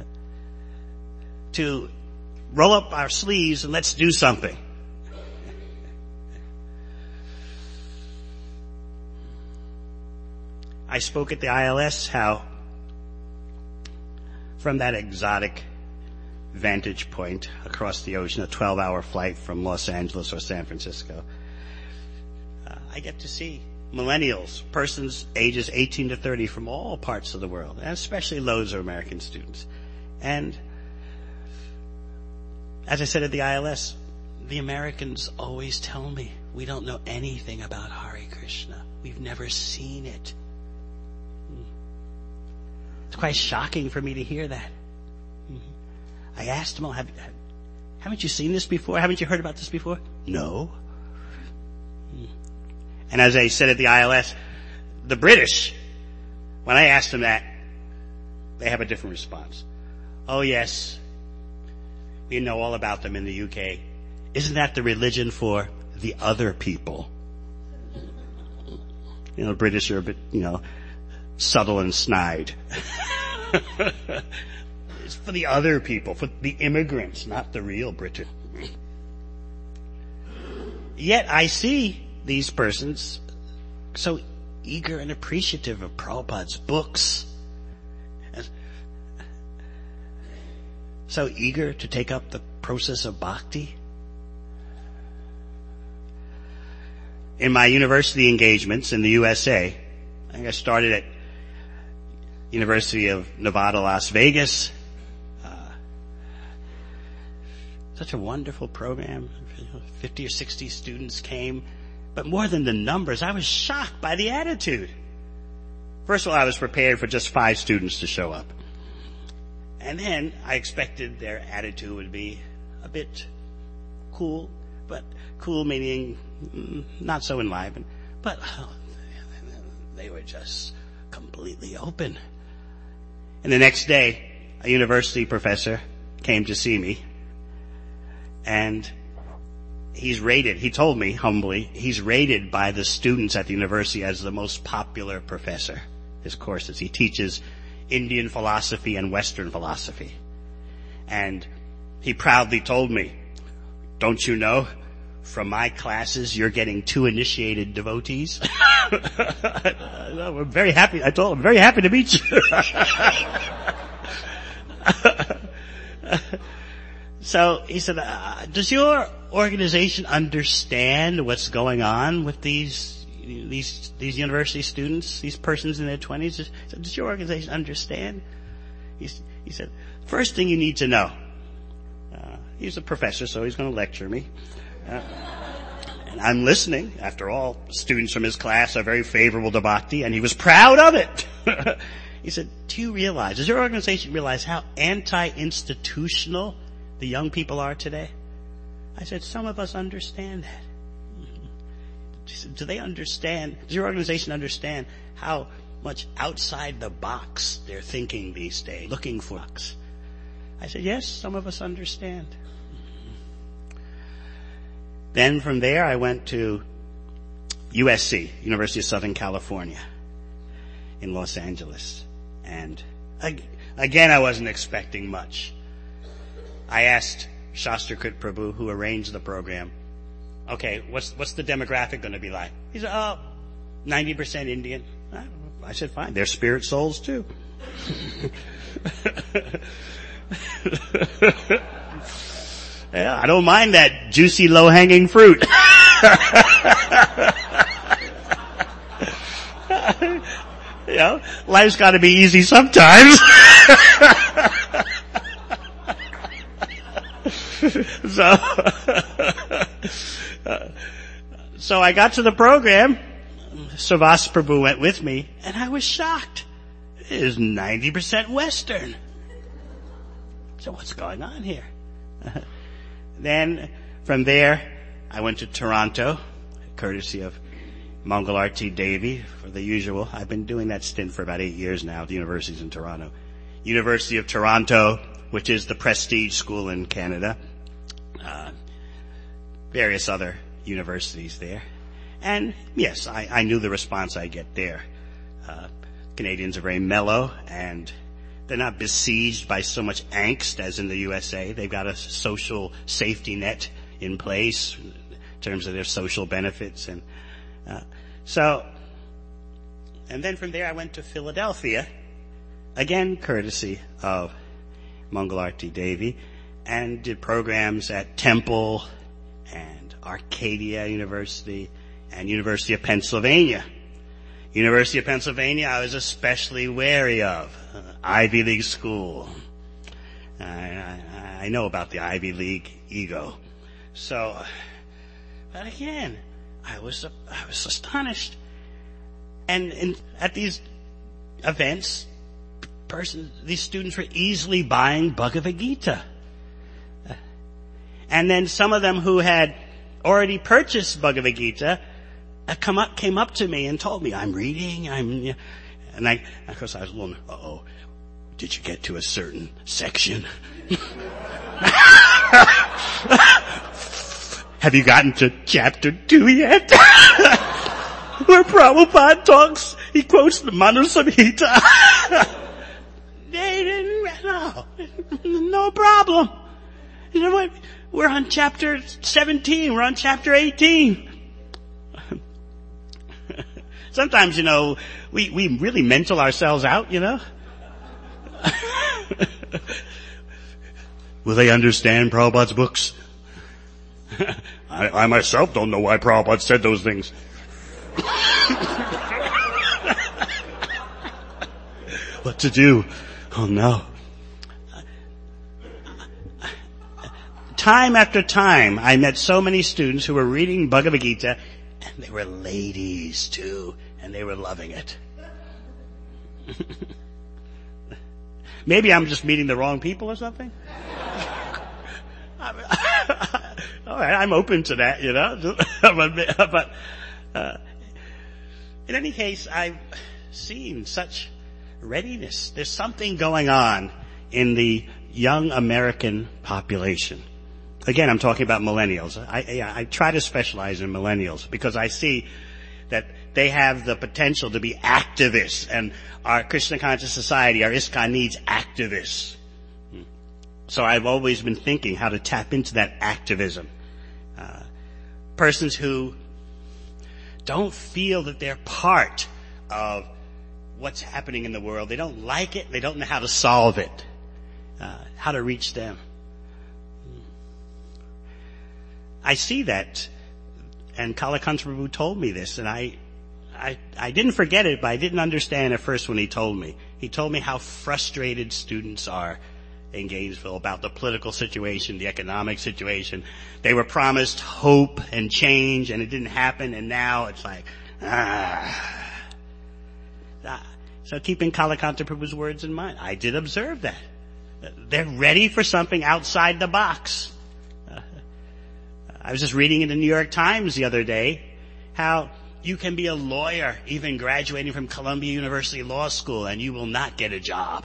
Speaker 1: to roll up our sleeves and let's do something. I spoke at the I L S how from that exotic vantage point across the ocean, a twelve hour flight from Los Angeles or San Francisco, uh, I get to see millennials, persons ages eighteen to thirty from all parts of the world, and especially loads of American students. And as I said at the I L S, the Americans always tell me, we don't know anything about Hare Krishna. We've never seen it. It's quite shocking for me to hear that. I asked them all, have, haven't you seen this before? Haven't you heard about this before? No. And as I said at the I L S, the British, when I asked them that, they have a different response. Oh yes, we know all about them in the U K. Isn't that the religion for the other people? You know, the British are a bit, you know, subtle and snide. It's for the other people, for the immigrants, not the real Britain. Yet I see these persons so eager and appreciative of Prabhupada's books, so eager to take up the process of bhakti. In my university engagements in the U S A, I think I started at University of Nevada, Las Vegas. Uh, such a wonderful program. fifty or sixty students came. But more than the numbers, I was shocked by the attitude. First of all, I was prepared for just five students to show up. And then I expected their attitude would be a bit cool, but cool meaning not so enlivened. But oh, they were just completely open. And the next day, a university professor came to see me, and he's rated, he told me humbly, he's rated by the students at the university as the most popular professor. His courses, he teaches Indian philosophy and Western philosophy. And he proudly told me, don't you know, from my classes you're getting two initiated devotees? I'm very happy, I told him, I'm very happy to meet you. So he said, uh, does your organization understand what's going on with these these these university students, these persons in their twenties? Does, does your organization understand? He, he said, first thing you need to know. Uh, he's a professor, so he's going to lecture me. Uh, and I'm listening. After all, students from his class are very favorable to bhakti, and he was proud of it. He said, do you realize, does your organization realize how anti-institutional the young people are today? I said, some of us understand that. She said, do they understand, does your organization understand how much outside the box they're thinking these days, looking for box? I said, yes, some of us understand. Then from there I went to U S C, University of Southern California, in Los Angeles. And again, I wasn't expecting much. I asked Shastrakrit Prabhu, who arranged the program, okay, what's what's the demographic going to be like? He said, oh, ninety percent Indian. I said, fine, they're spirit souls too. Yeah, I don't mind that juicy, low-hanging fruit. You know, life's got to be easy sometimes. So, uh, so I got to the program. Savas Prabhu went with me, and I was shocked. It is ninety percent Western. So what's going on here? Then from there, I went to Toronto, courtesy of Mangalarti Devi for the usual. I've been doing that stint for about eight years now at the universities in Toronto. University of Toronto, which is the prestige school in Canada. Uh, various other universities there. And yes, I, I knew the response I get there. Uh, Canadians are very mellow, and they're not besieged by so much angst as in the U S A. They've got a social safety net in place in terms of their social benefits. And uh, so, and then from there I went to Philadelphia, again courtesy of Mangalarti Devi, and did programs at Temple and Arcadia University and University of Pennsylvania University of Pennsylvania, I was especially wary of. Uh, Ivy League school. I, I, I know about the Ivy League ego. So, but again, I was, I was astonished. And in, at these events, person, these students were easily buying Bhagavad Gita. Uh, and then some of them who had already purchased Bhagavad Gita uh, come up, came up to me and told me, I'm reading, I'm, and I, of course I was a little, uh-oh, did you get to a certain section? Have you gotten to chapter two yet? Where Prabhupada talks, he quotes the Manusamhita. They didn't, no, no problem. You know what? We're on chapter seventeen, we're on chapter eighteen. Sometimes, you know, we, we really mental ourselves out, you know. Will they understand Prabhupada's books? I, I myself don't know why Prabhupada said those things. What to do? Oh no. Time after time, I met so many students who were reading Bhagavad Gita, and they were ladies too, and they were loving it. Maybe I'm just meeting the wrong people or something. All right, I'm open to that, you know. but, but uh, in any case, I've seen such readiness. There's something going on in the young American population. Again, I'm talking about millennials. I, I, I try to specialize in millennials because I see that they have the potential to be activists, and our Krishna Conscious Society, our ISKCON, needs activists. So I've always been thinking how to tap into that activism. Uh, persons who don't feel that they're part of what's happening in the world. They don't like it. They don't know how to solve it. Uh, how to reach them. I see that, and Kalakanta Prabhu told me this, and I, I, I didn't forget it, but I didn't understand at first when he told me. He told me how frustrated students are in Gainesville about the political situation, the economic situation. They were promised hope and change, and it didn't happen, and now it's like, ah. ah. So keeping Kalakanta Prabhu's words in mind, I did observe that. They're ready for something outside the box. Uh, I was just reading in the New York Times the other day how you can be a lawyer even graduating from Columbia University Law School and you will not get a job.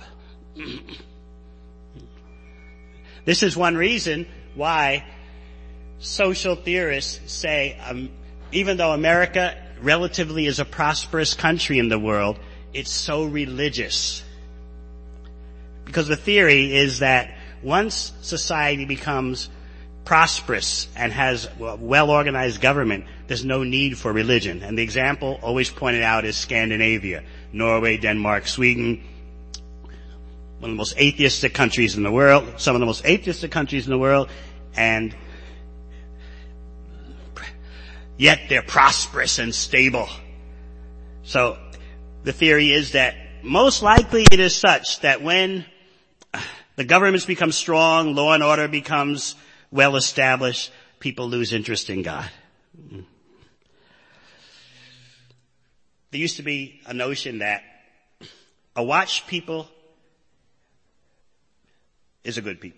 Speaker 1: This is one reason why social theorists say um, even though America relatively is a prosperous country in the world, it's so religious. Because the theory is that once society becomes prosperous and has a well-organized government, there's no need for religion. And the example always pointed out is Scandinavia, Norway, Denmark, Sweden, one of the most atheistic countries in the world, some of the most atheistic countries in the world, and yet they're prosperous and stable. So the theory is that most likely it is such that when the governments become strong, law and order becomes well established, people lose interest in God. There used to be a notion that a watch people is a good people.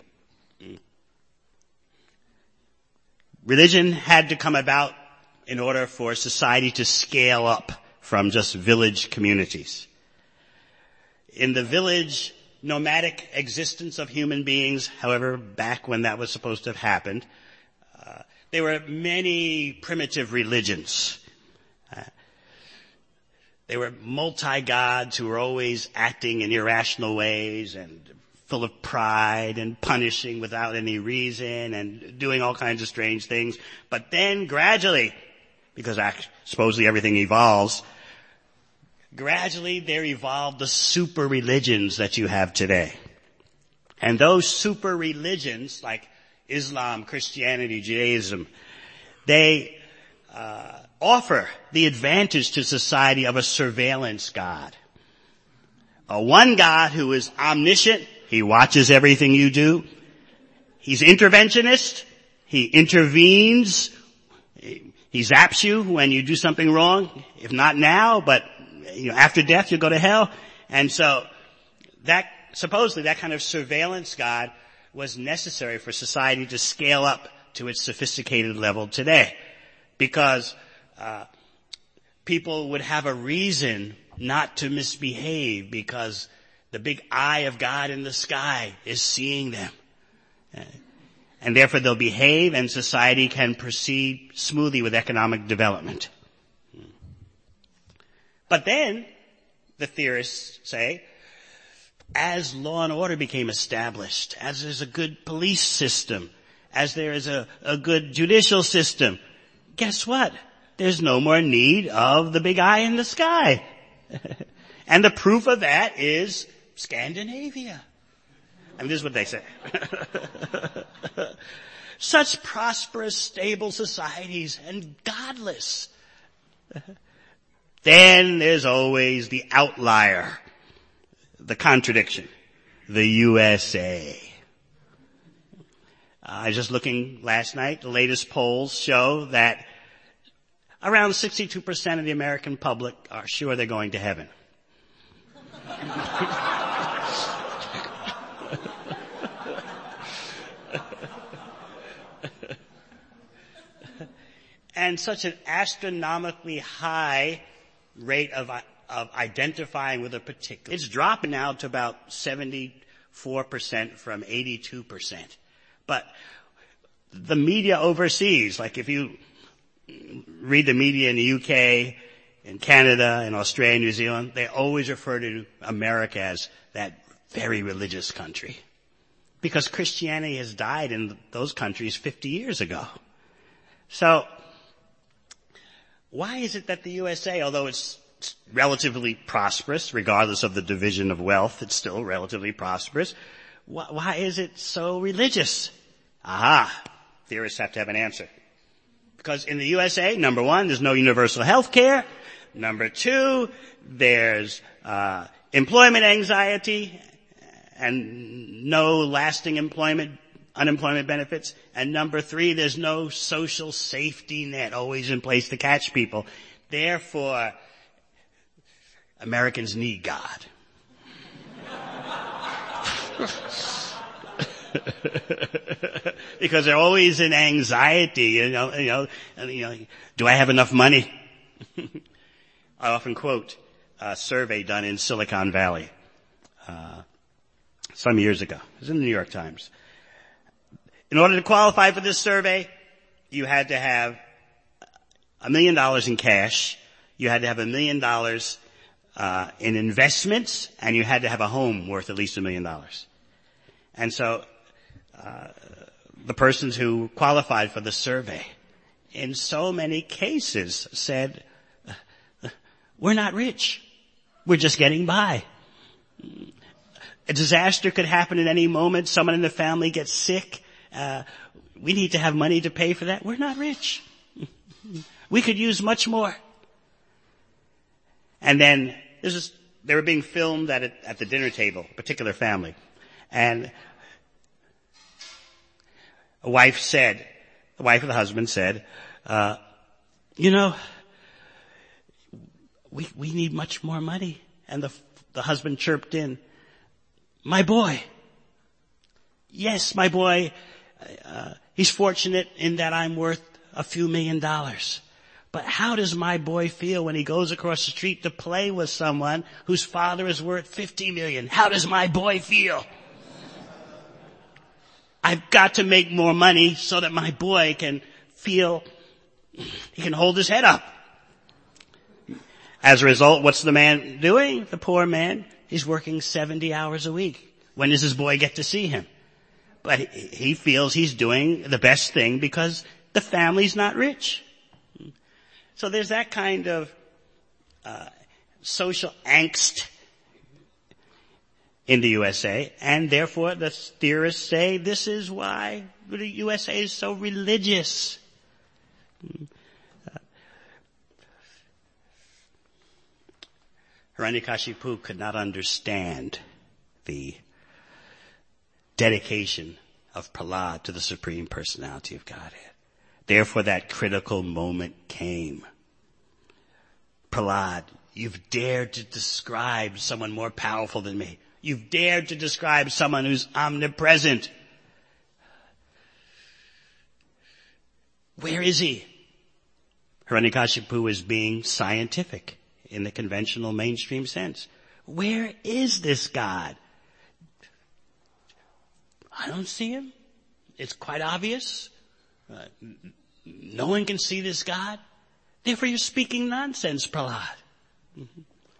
Speaker 1: Religion had to come about in order for society to scale up from just village communities. In the village nomadic existence of human beings, however, back when that was supposed to have happened, uh, there were many primitive religions. Uh, there were multi-gods who were always acting in irrational ways and full of pride and punishing without any reason and doing all kinds of strange things. But then gradually, because supposedly everything evolves, gradually there evolved the super religions that you have today. And those super religions, like Islam, Christianity, Judaism, they uh, offer the advantage to society of a surveillance God. A one God who is omniscient. He watches everything you do. He's interventionist. He intervenes. He zaps you when you do something wrong. If not now, but you know, after death, you'll go to hell. And so that, supposedly that kind of surveillance God was necessary for society to scale up to its sophisticated level today. Because, uh, people would have a reason not to misbehave because the big eye of God in the sky is seeing them. And therefore they'll behave and society can proceed smoothly with economic development. But then, the theorists say, as law and order became established, as there's a good police system, as there is a, a good judicial system, guess what? There's no more need of the big eye in the sky. And the proof of that is Scandinavia. I mean, this is what they say. Such prosperous, stable societies and godless. Then there's always the outlier, the contradiction, the U S A. Uh, I was just looking last night, the latest polls show that around sixty-two percent of the American public are sure they're going to heaven. And such an astronomically high rate of, of identifying with a particular, it's dropping now to about seventy-four percent from eighty-two percent. But the media overseas, like if you read the media in the U K, in Canada, in Australia, New Zealand, they always refer to America as that very religious country. Because Christianity has died in those countries fifty years ago. So, why is it that the U S A, although it's relatively prosperous, regardless of the division of wealth, it's still relatively prosperous, why, why is it so religious? Aha! Theorists have to have an answer. Because in the U S A, number one, there's no universal health care. Number two, there's uh employment anxiety and no lasting employment, unemployment benefits. And number three, there's no social safety net always in place to catch people. Therefore, Americans need God. Because they're always in anxiety, you know, you know, you know, do I have enough money? I often quote a survey done in Silicon Valley, uh, some years ago. It was in the New York Times. In order to qualify for this survey, you had to have a million dollars in cash, you had to have a million dollars uh in investments, and you had to have a home worth at least a million dollars. And so uh the persons who qualified for the survey in so many cases said, we're not rich. We're just getting by. A disaster could happen at any moment. Someone in the family gets sick. Uh, we need to have money to pay for that. We're not rich. We could use much more. And then this is, they were being filmed at, a, at the dinner table, a particular family. And a wife said, the wife of the husband said, uh, you know, we, we need much more money. And the, the husband chirped in, my boy. Yes, my boy, uh, he's fortunate in that I'm worth a few million dollars. But how does my boy feel when he goes across the street to play with someone whose father is worth fifty million? How does my boy feel? I've got to make more money so that my boy can feel he can hold his head up. As a result, what's the man doing? The poor man, he's working seventy hours a week. When does his boy get to see him? But he feels he's doing the best thing because the family's not rich. So there's that kind of uh social angst in the U S A, and therefore the theorists say this is why the U S A is so religious. Hiranyakashipu could not understand the dedication of Prahlad to the Supreme Personality of Godhead. Therefore, that critical moment came. Prahlad, you've dared to describe someone more powerful than me. You've dared to describe someone who's omnipresent. Where is he? Hiranyakashipu is being scientific in the conventional mainstream sense. Where is this God? I don't see him. It's quite obvious. Uh, no one can see this God. Therefore you're speaking nonsense, Prahlad. Mm-hmm.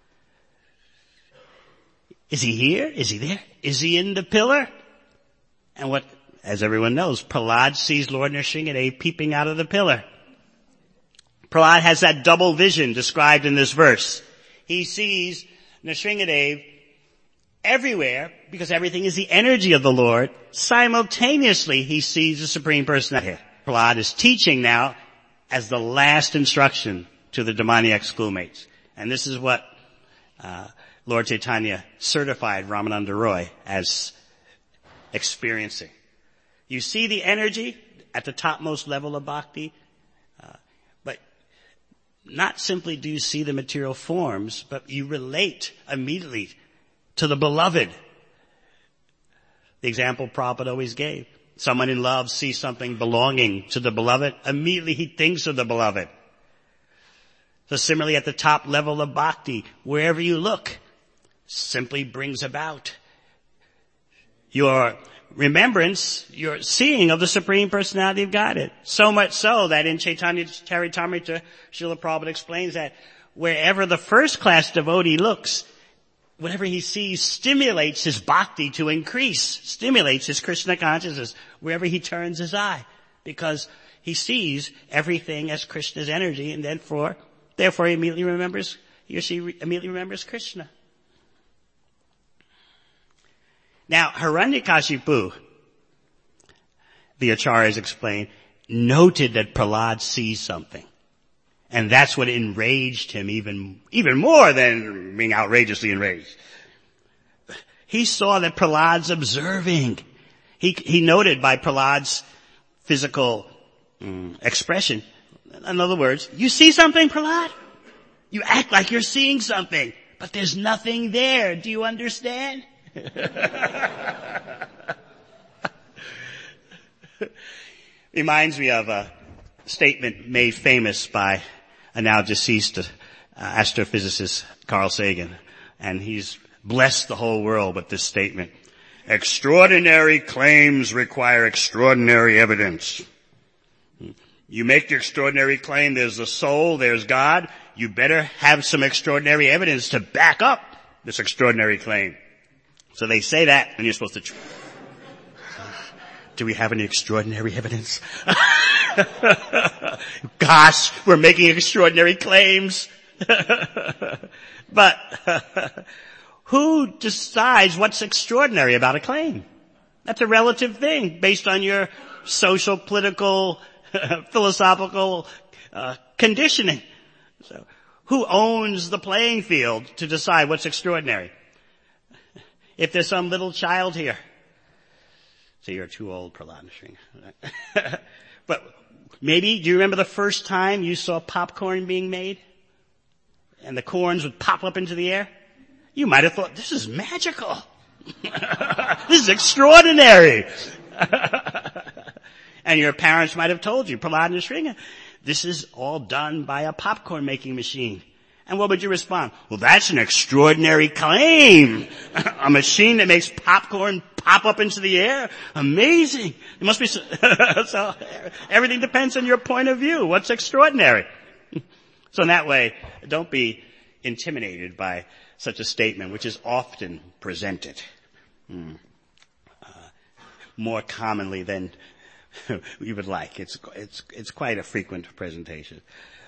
Speaker 1: Is he here? Is he there? Is he in the pillar? And what, as everyone knows, Prahlad sees Lord Nrsingadev peeping out of the pillar. Prahlad has that double vision described in this verse. He sees Nrsingadev everywhere, because everything is the energy of the Lord. Simultaneously, he sees the Supreme Personality. Prahlad is teaching now as the last instruction to the demoniac schoolmates. And this is what uh, Lord Chaitanya certified Ramananda Roy as experiencing. You see the energy at the topmost level of bhakti, uh, but not simply do you see the material forms, but you relate immediately to the beloved. The example Prabhupada always gave. Someone in love sees something belonging to the beloved, immediately he thinks of the beloved. So similarly at the top level of bhakti, wherever you look, simply brings about your remembrance, your seeing of the Supreme Personality of Godhead. So much so that in Chaitanya Charitamrita, Srila Prabhupada explains that wherever the first class devotee looks, whatever he sees stimulates his bhakti to increase, stimulates his Krishna consciousness wherever he turns his eye, because he sees everything as Krishna's energy, and therefore, therefore he immediately remembers, he or she immediately remembers Krishna. Now, Hiranyakashipu, the acharyas explain, noted that Prahlad sees something. And that's what enraged him even, even more than being outrageously enraged. He saw that Prahlad's observing. He, he noted by Prahlad's physical um, expression. In other words, you see something, Prahlad? You act like you're seeing something, but there's nothing there. Do you understand? Reminds me of a statement made famous by a now deceased uh, astrophysicist, Carl Sagan. And he's blessed the whole world with this statement. Extraordinary claims require extraordinary evidence. You make the extraordinary claim, there's the soul, there's God. You better have some extraordinary evidence to back up this extraordinary claim. So they say that, and you're supposed to... Tr- Do we have any extraordinary evidence? Gosh, we're making extraordinary claims. But who decides what's extraordinary about a claim? That's a relative thing based on your social, political, philosophical uh, conditioning. So who owns the playing field to decide what's extraordinary? If there's some little child here, so you're too old, Prahlad. But maybe, do you remember the first time you saw popcorn being made? And the corns would pop up into the air? You might have thought, this is magical. This is extraordinary. And your parents might have told you, Prahlad Nrsinga, this is all done by a popcorn making machine. And what would you respond? Well, that's an extraordinary claim. A machine that makes popcorn pop up into the air? Amazing. It must be so, so everything depends on your point of view. What's extraordinary? So in that way, don't be intimidated by such a statement, which is often presented. Hmm. Uh, more commonly than we would like. It's, it's, it's quite a frequent presentation.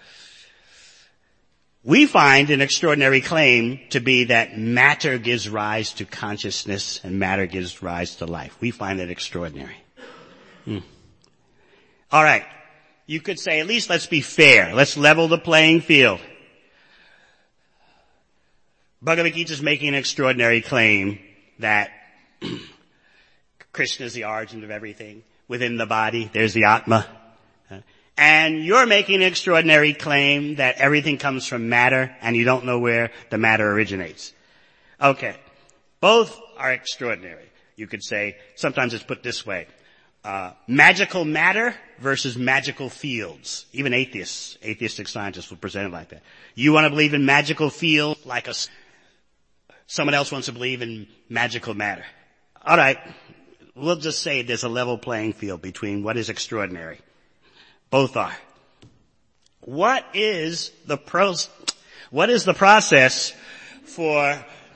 Speaker 1: We find an extraordinary claim to be that matter gives rise to consciousness and matter gives rise to life. We find that extraordinary. Hmm. All right. You could say, at least let's be fair. Let's level the playing field. Bhagavad Gita is making an extraordinary claim that Krishna is the origin of everything. Within the body, there's the Atma. And you're making an extraordinary claim that everything comes from matter and you don't know where the matter originates. Okay. Both are extraordinary. You could say, sometimes it's put this way, uh, magical matter versus magical fields. Even atheists, atheistic scientists will present it like that. You want to believe in magical fields like a, someone else wants to believe in magical matter. All right. We'll just say there's a level playing field between what is extraordinary. Both are. What is the pros, what is the process for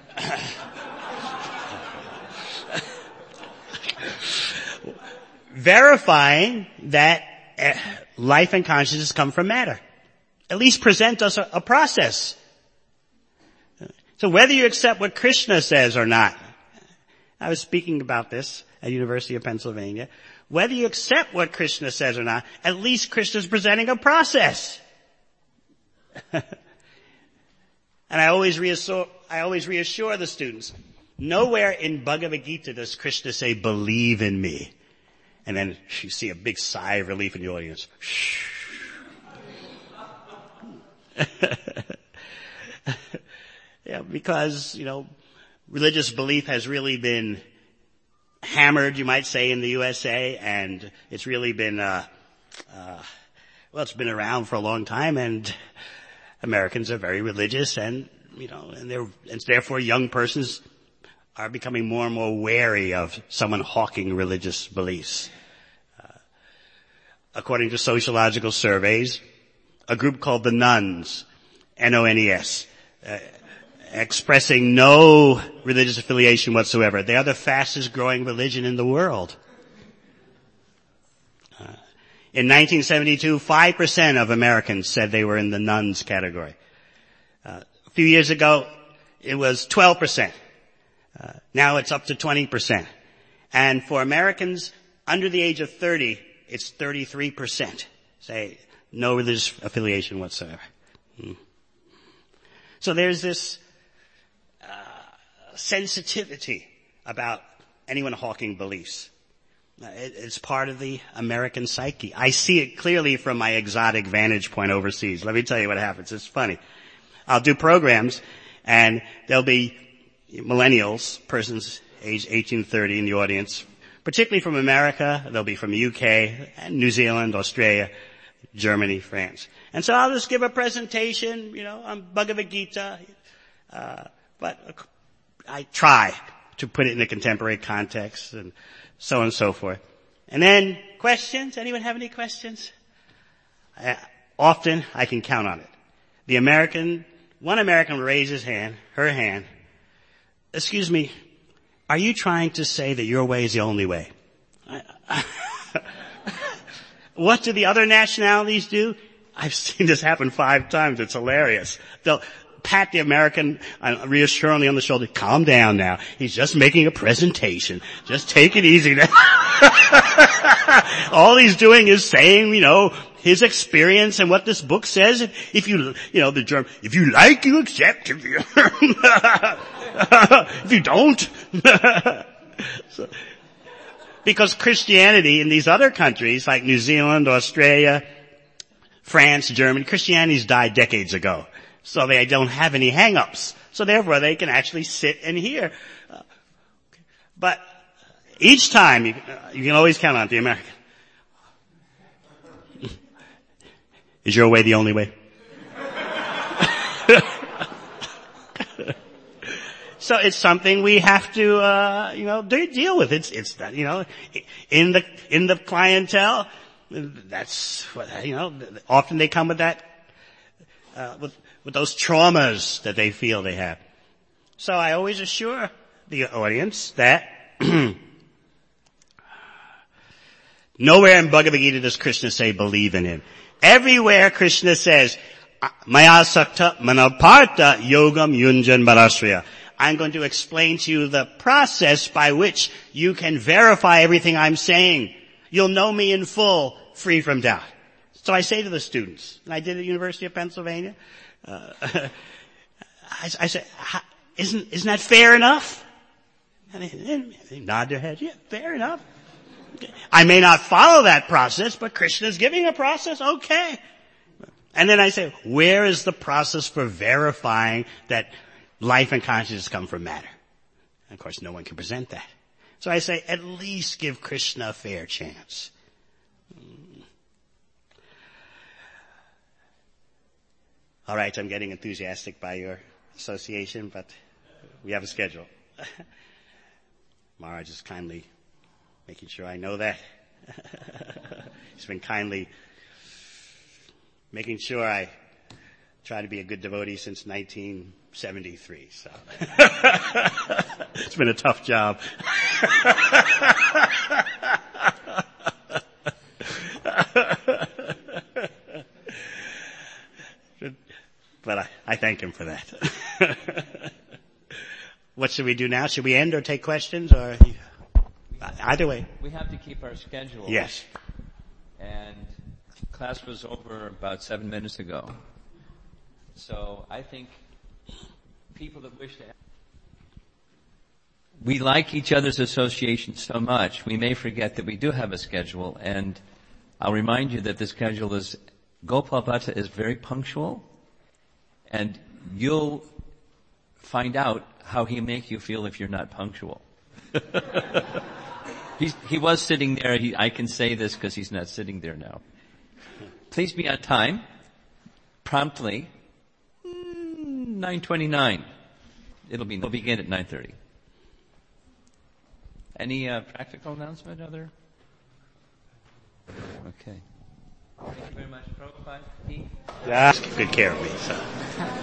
Speaker 1: verifying that life and consciousness come from matter? At least present us a, a process. So whether you accept what Krishna says or not, I was speaking about this at University of Pennsylvania. Whether you accept what Krishna says or not, at least Krishna's presenting a process. And I always reassure, I always reassure the students, nowhere in Bhagavad Gita does Krishna say, believe in me. And then you see a big sigh of relief in the audience. Shh. Yeah, because, you know, religious belief has really been hammered, you might say, in the U S A, and it's really been, uh, uh, well, it's been around for a long time, and Americans are very religious, and, you know, and they're, and therefore young persons are becoming more and more wary of someone hawking religious beliefs. Uh, according to sociological surveys, a group called the Nuns, N O N E S, uh, expressing no religious affiliation whatsoever. They are the fastest growing religion in the world. Uh, in nineteen seventy-two, five percent of Americans said they were in the nuns category. Uh, a few years ago, it was twelve percent. Uh, now it's up to twenty percent. And for Americans under the age of thirty, it's thirty-three percent. Say, no religious affiliation whatsoever. Hmm. So there's this sensitivity about anyone hawking beliefs. It, it's part of the American psyche. I see it clearly from my exotic vantage point overseas. Let me tell you what happens. It's funny. I'll do programs, and there'll be millennials, persons age eighteen to thirty in the audience, particularly from America. They'll be from the U K, New Zealand, Australia, Germany, France. And so I'll just give a presentation, you know, on Bhagavad Gita, uh, but I try to put it in a contemporary context and so on and so forth. And then questions? Anyone have any questions? I, often I can count on it. The American, one American will raise his hand, her hand. Excuse me, are you trying to say that your way is the only way? What do the other nationalities do? I've seen this happen five times. It's hilarious. They'll pat the American uh, reassuringly on the shoulder. Calm down now. He's just making a presentation. Just take it easy now. All he's doing is saying, you know, his experience and what this book says. If you, you know, the German, if you like, you accept. If you, if you don't. So, because Christianity in these other countries like New Zealand, Australia, France, Germany, Christianity's died decades ago. So they don't have any hang-ups. So therefore they can actually sit and hear. Uh, but each time, you, uh, you can always count on the American. Is your way the only way? So it's something we have to, uh, you know, de- deal with. It's, it's that, you know, in the, in the clientele, that's what, you know, often they come with that, uh, with, with those traumas that they feel they have. So I always assure the audience that nowhere in Bhagavad Gita does Krishna say believe in him. Everywhere Krishna says, Maya Sakta Manaparta Yogam Yunjan Barashraya. I'm going to explain to you the process by which you can verify everything I'm saying. You'll know me in full, free from doubt. So I say to the students, and I did at the University of Pennsylvania, uh, I, I say, isn't, isn't that fair enough? And they, they nod their head, yeah, fair enough. I may not follow that process, but Krishna's giving a process, okay. And then I say, where is the process for verifying that life and consciousness come from matter? And of course, no one can present that. So I say, at least give Krishna a fair chance. All right, I'm getting enthusiastic by your association, but we have a schedule. Maharaj is kindly making sure I know that. He's been kindly making sure I try to be a good devotee since nineteen seventy-three. So it's been a tough job. But I, I thank him for that. What should we do now? Should we end or take questions? Or either way.
Speaker 2: We have to keep our schedule.
Speaker 1: Yes.
Speaker 2: And class was over about seven minutes ago. So I think people that wish to... We like each other's association so much, we may forget that we do have a schedule. And I'll remind you that the schedule is... Gopal Bhatta is very punctual. And you'll find out how he'll make you feel if you're not punctual. He's, he was sitting there. He, I can say this because he's not sitting there now. Please be on time, promptly, nine twenty-nine. It'll be, it'll begin at nine thirty. Any uh, practical announcement, other? Okay. Thank you very much, Prabhupada. He?
Speaker 1: Yeah, good care of me, so.
Speaker 3: Um,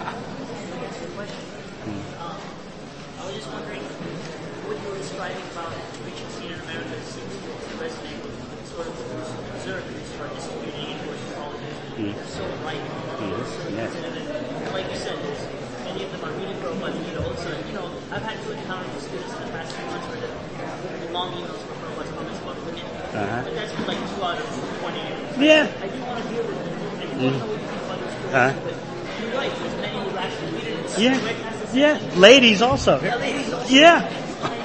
Speaker 3: I was just wondering, what you were describing about reaching senior America seems to resonate with sort of what was observed in sort of distributing English colleges. Mm. They're so right. Mm-hmm. So yeah. And like you said, there's, many of them are reading Prabhupada, you know, so, you know, I've had two encounters with students in the past few months where the long emails for Prabhupada's comments about women. Uh-huh. But that's been like two out of twenty.
Speaker 1: Yeah.
Speaker 3: I do want to deal with them. And
Speaker 1: Mm.
Speaker 3: know what you think about those stories,
Speaker 1: Uh-huh.
Speaker 3: but you're right, there's many who actually read it.
Speaker 1: Yeah. Yeah. Ladies also.
Speaker 3: Yeah, ladies also.
Speaker 1: Yeah.
Speaker 3: I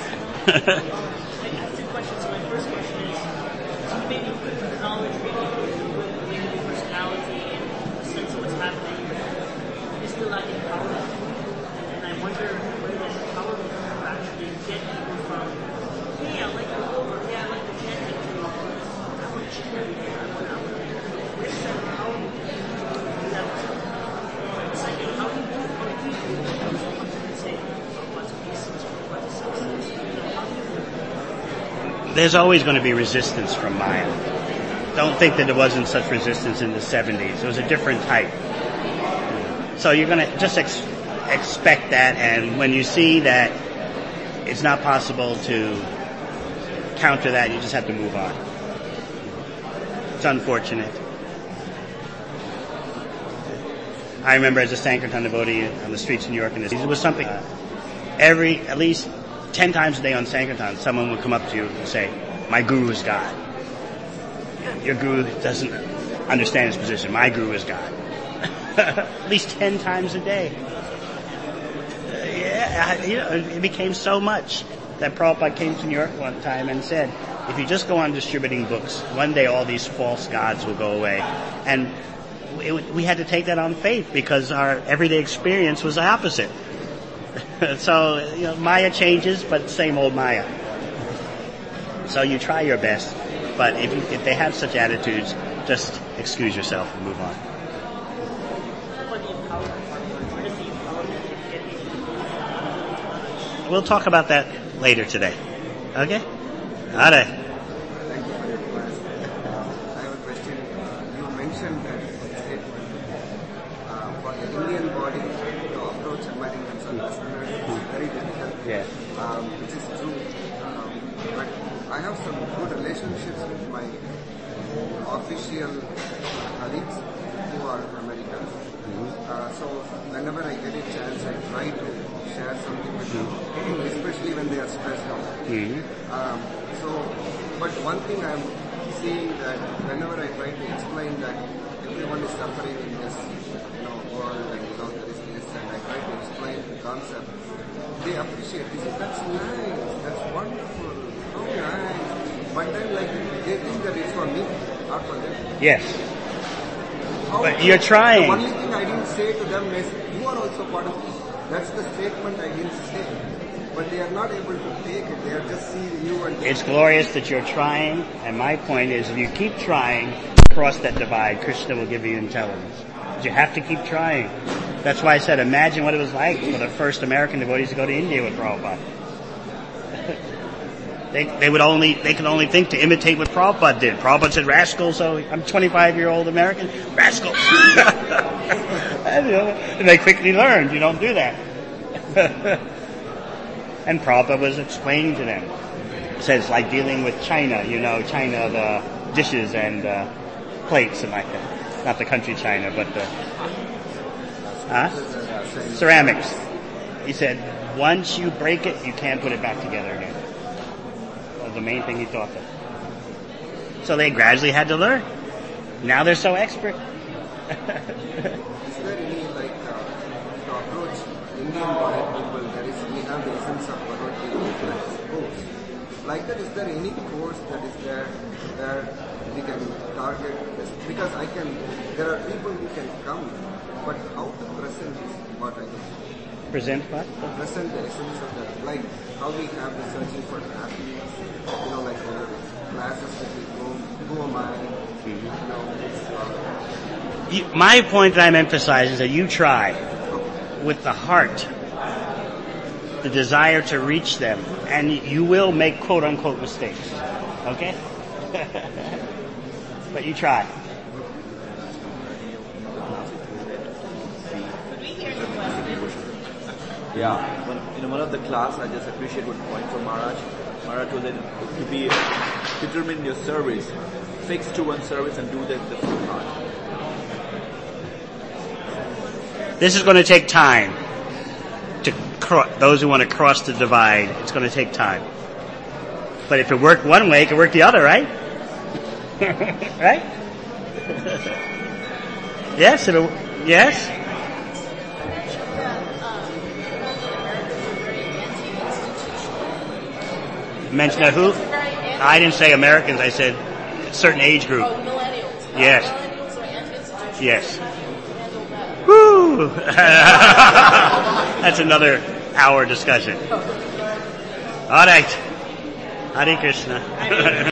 Speaker 3: have two questions. So my first question is, so you maybe the knowledge reading, maybe the personality and the sense of what's happening is still not empowered. And I wonder where that empowerment will actually get people from, hey, I like the over, yeah, I like the chanting, to, I want to chant every day, I want to, I want to, where's that empowerment? That's, second, how do you do it? How do you do it? Say, what's peace, what's success, you know, how do you do it?
Speaker 1: There's always going to be resistance from Maya. Don't think that there wasn't such resistance in the seventies. It was a different type. So you're going to just ex- expect that, and when you see that it's not possible to counter that, you just have to move on. It's unfortunate. I remember as a Sankirtan devotee on the streets of New York, and it was something, uh, every, at least ten times a day on Sankirtan, someone would come up to you and say, my guru is God. Your guru doesn't understand his position. My guru is God. At least ten times a day. Uh, yeah, you know, it became so much that Prabhupada came to New York one time and said, if you just go on distributing books, one day all these false gods will go away. And it, we had to take that on faith because our everyday experience was the opposite. So, you know, Maya changes, but same old Maya. So you try your best, but if you, if they have such attitudes, just excuse yourself and move on. We'll talk about that later today. Okay? All right.
Speaker 4: Thank you for your class. Uh, I have a question. You mentioned that statement uh, for the Indian body to approach enlightenment and understanding is very difficult.
Speaker 1: Yeah.
Speaker 4: Um, which is true. Um, but I have some good relationships with my official colleagues who are Americans. Mm-hmm. Uh, so whenever I get a chance, I try to share something with them, mm-hmm. especially when they are stressed out. Mm-hmm. Um, so, but one thing I'm seeing that whenever I try to explain that everyone is suffering in this, you know, world, and you know there is this, and I try to explain the concept. they appreciate. They say, that's nice, that's wonderful, how nice. But then, like, they think that it's for me, not for them.
Speaker 1: Yes.
Speaker 4: How
Speaker 1: But you're trying.
Speaker 4: The only thing I didn't say to them is, you are also part of this. That's the statement I didn't say. But they are not able to take it. They are just seeing you and...
Speaker 1: It's glorious that you're trying, and my point is, if you keep trying, across that divide, Krishna will give you intelligence. But you have to keep trying. That's why I said, imagine what it was like for the first American devotees to go to India with Prabhupada. They, they would only, they could only think to imitate what Prabhupada did. Prabhupada said, rascal, so I'm a twenty-five-year-old American, rascal. and, you know, and they quickly learned, you don't do that. And Prabhupada was explaining to them. It says, like dealing with China, you know, China, the dishes and uh, plates and like that. Not the country China, but the huh? ceramics. He said, once you break it, you can't put it back together again. The main thing he taught them. So they gradually had to learn. Now they're so expert.
Speaker 4: Is there any, like, uh, to approach Indian Bharat people, there is, we have the essence of Bhagavad Gita course. Like that, is there any course that is there where we can target this? Because I can, there are people who can come, but how to present is what I don't.
Speaker 1: Present what?
Speaker 4: Present the essence of that, like how we have the searching for happiness, you know, like the classes that we go, who am I, you know, it's, uh,
Speaker 1: You, my point that I'm emphasizing is that you try with the heart, the desire to reach them, and you will make quote-unquote mistakes. Okay? But you try.
Speaker 5: Yeah, when, in one of the class, I just appreciate one point from Maharaj. Maharaj was that to be determine your service, fix to one service and do that the full heart.
Speaker 1: This is going to take time. To cro- those who want to cross the divide, it's going to take time. But if it worked one way, it can work the other, right? Right? Yes. If it, yes. Mention that who? I didn't say Americans. I said a certain age group.
Speaker 3: Oh, millennials.
Speaker 1: Yes.
Speaker 3: Millennials are anti-institutional.
Speaker 1: Yes.
Speaker 3: Handle that.
Speaker 1: Woo! That's another hour discussion. All right. Hare Krishna.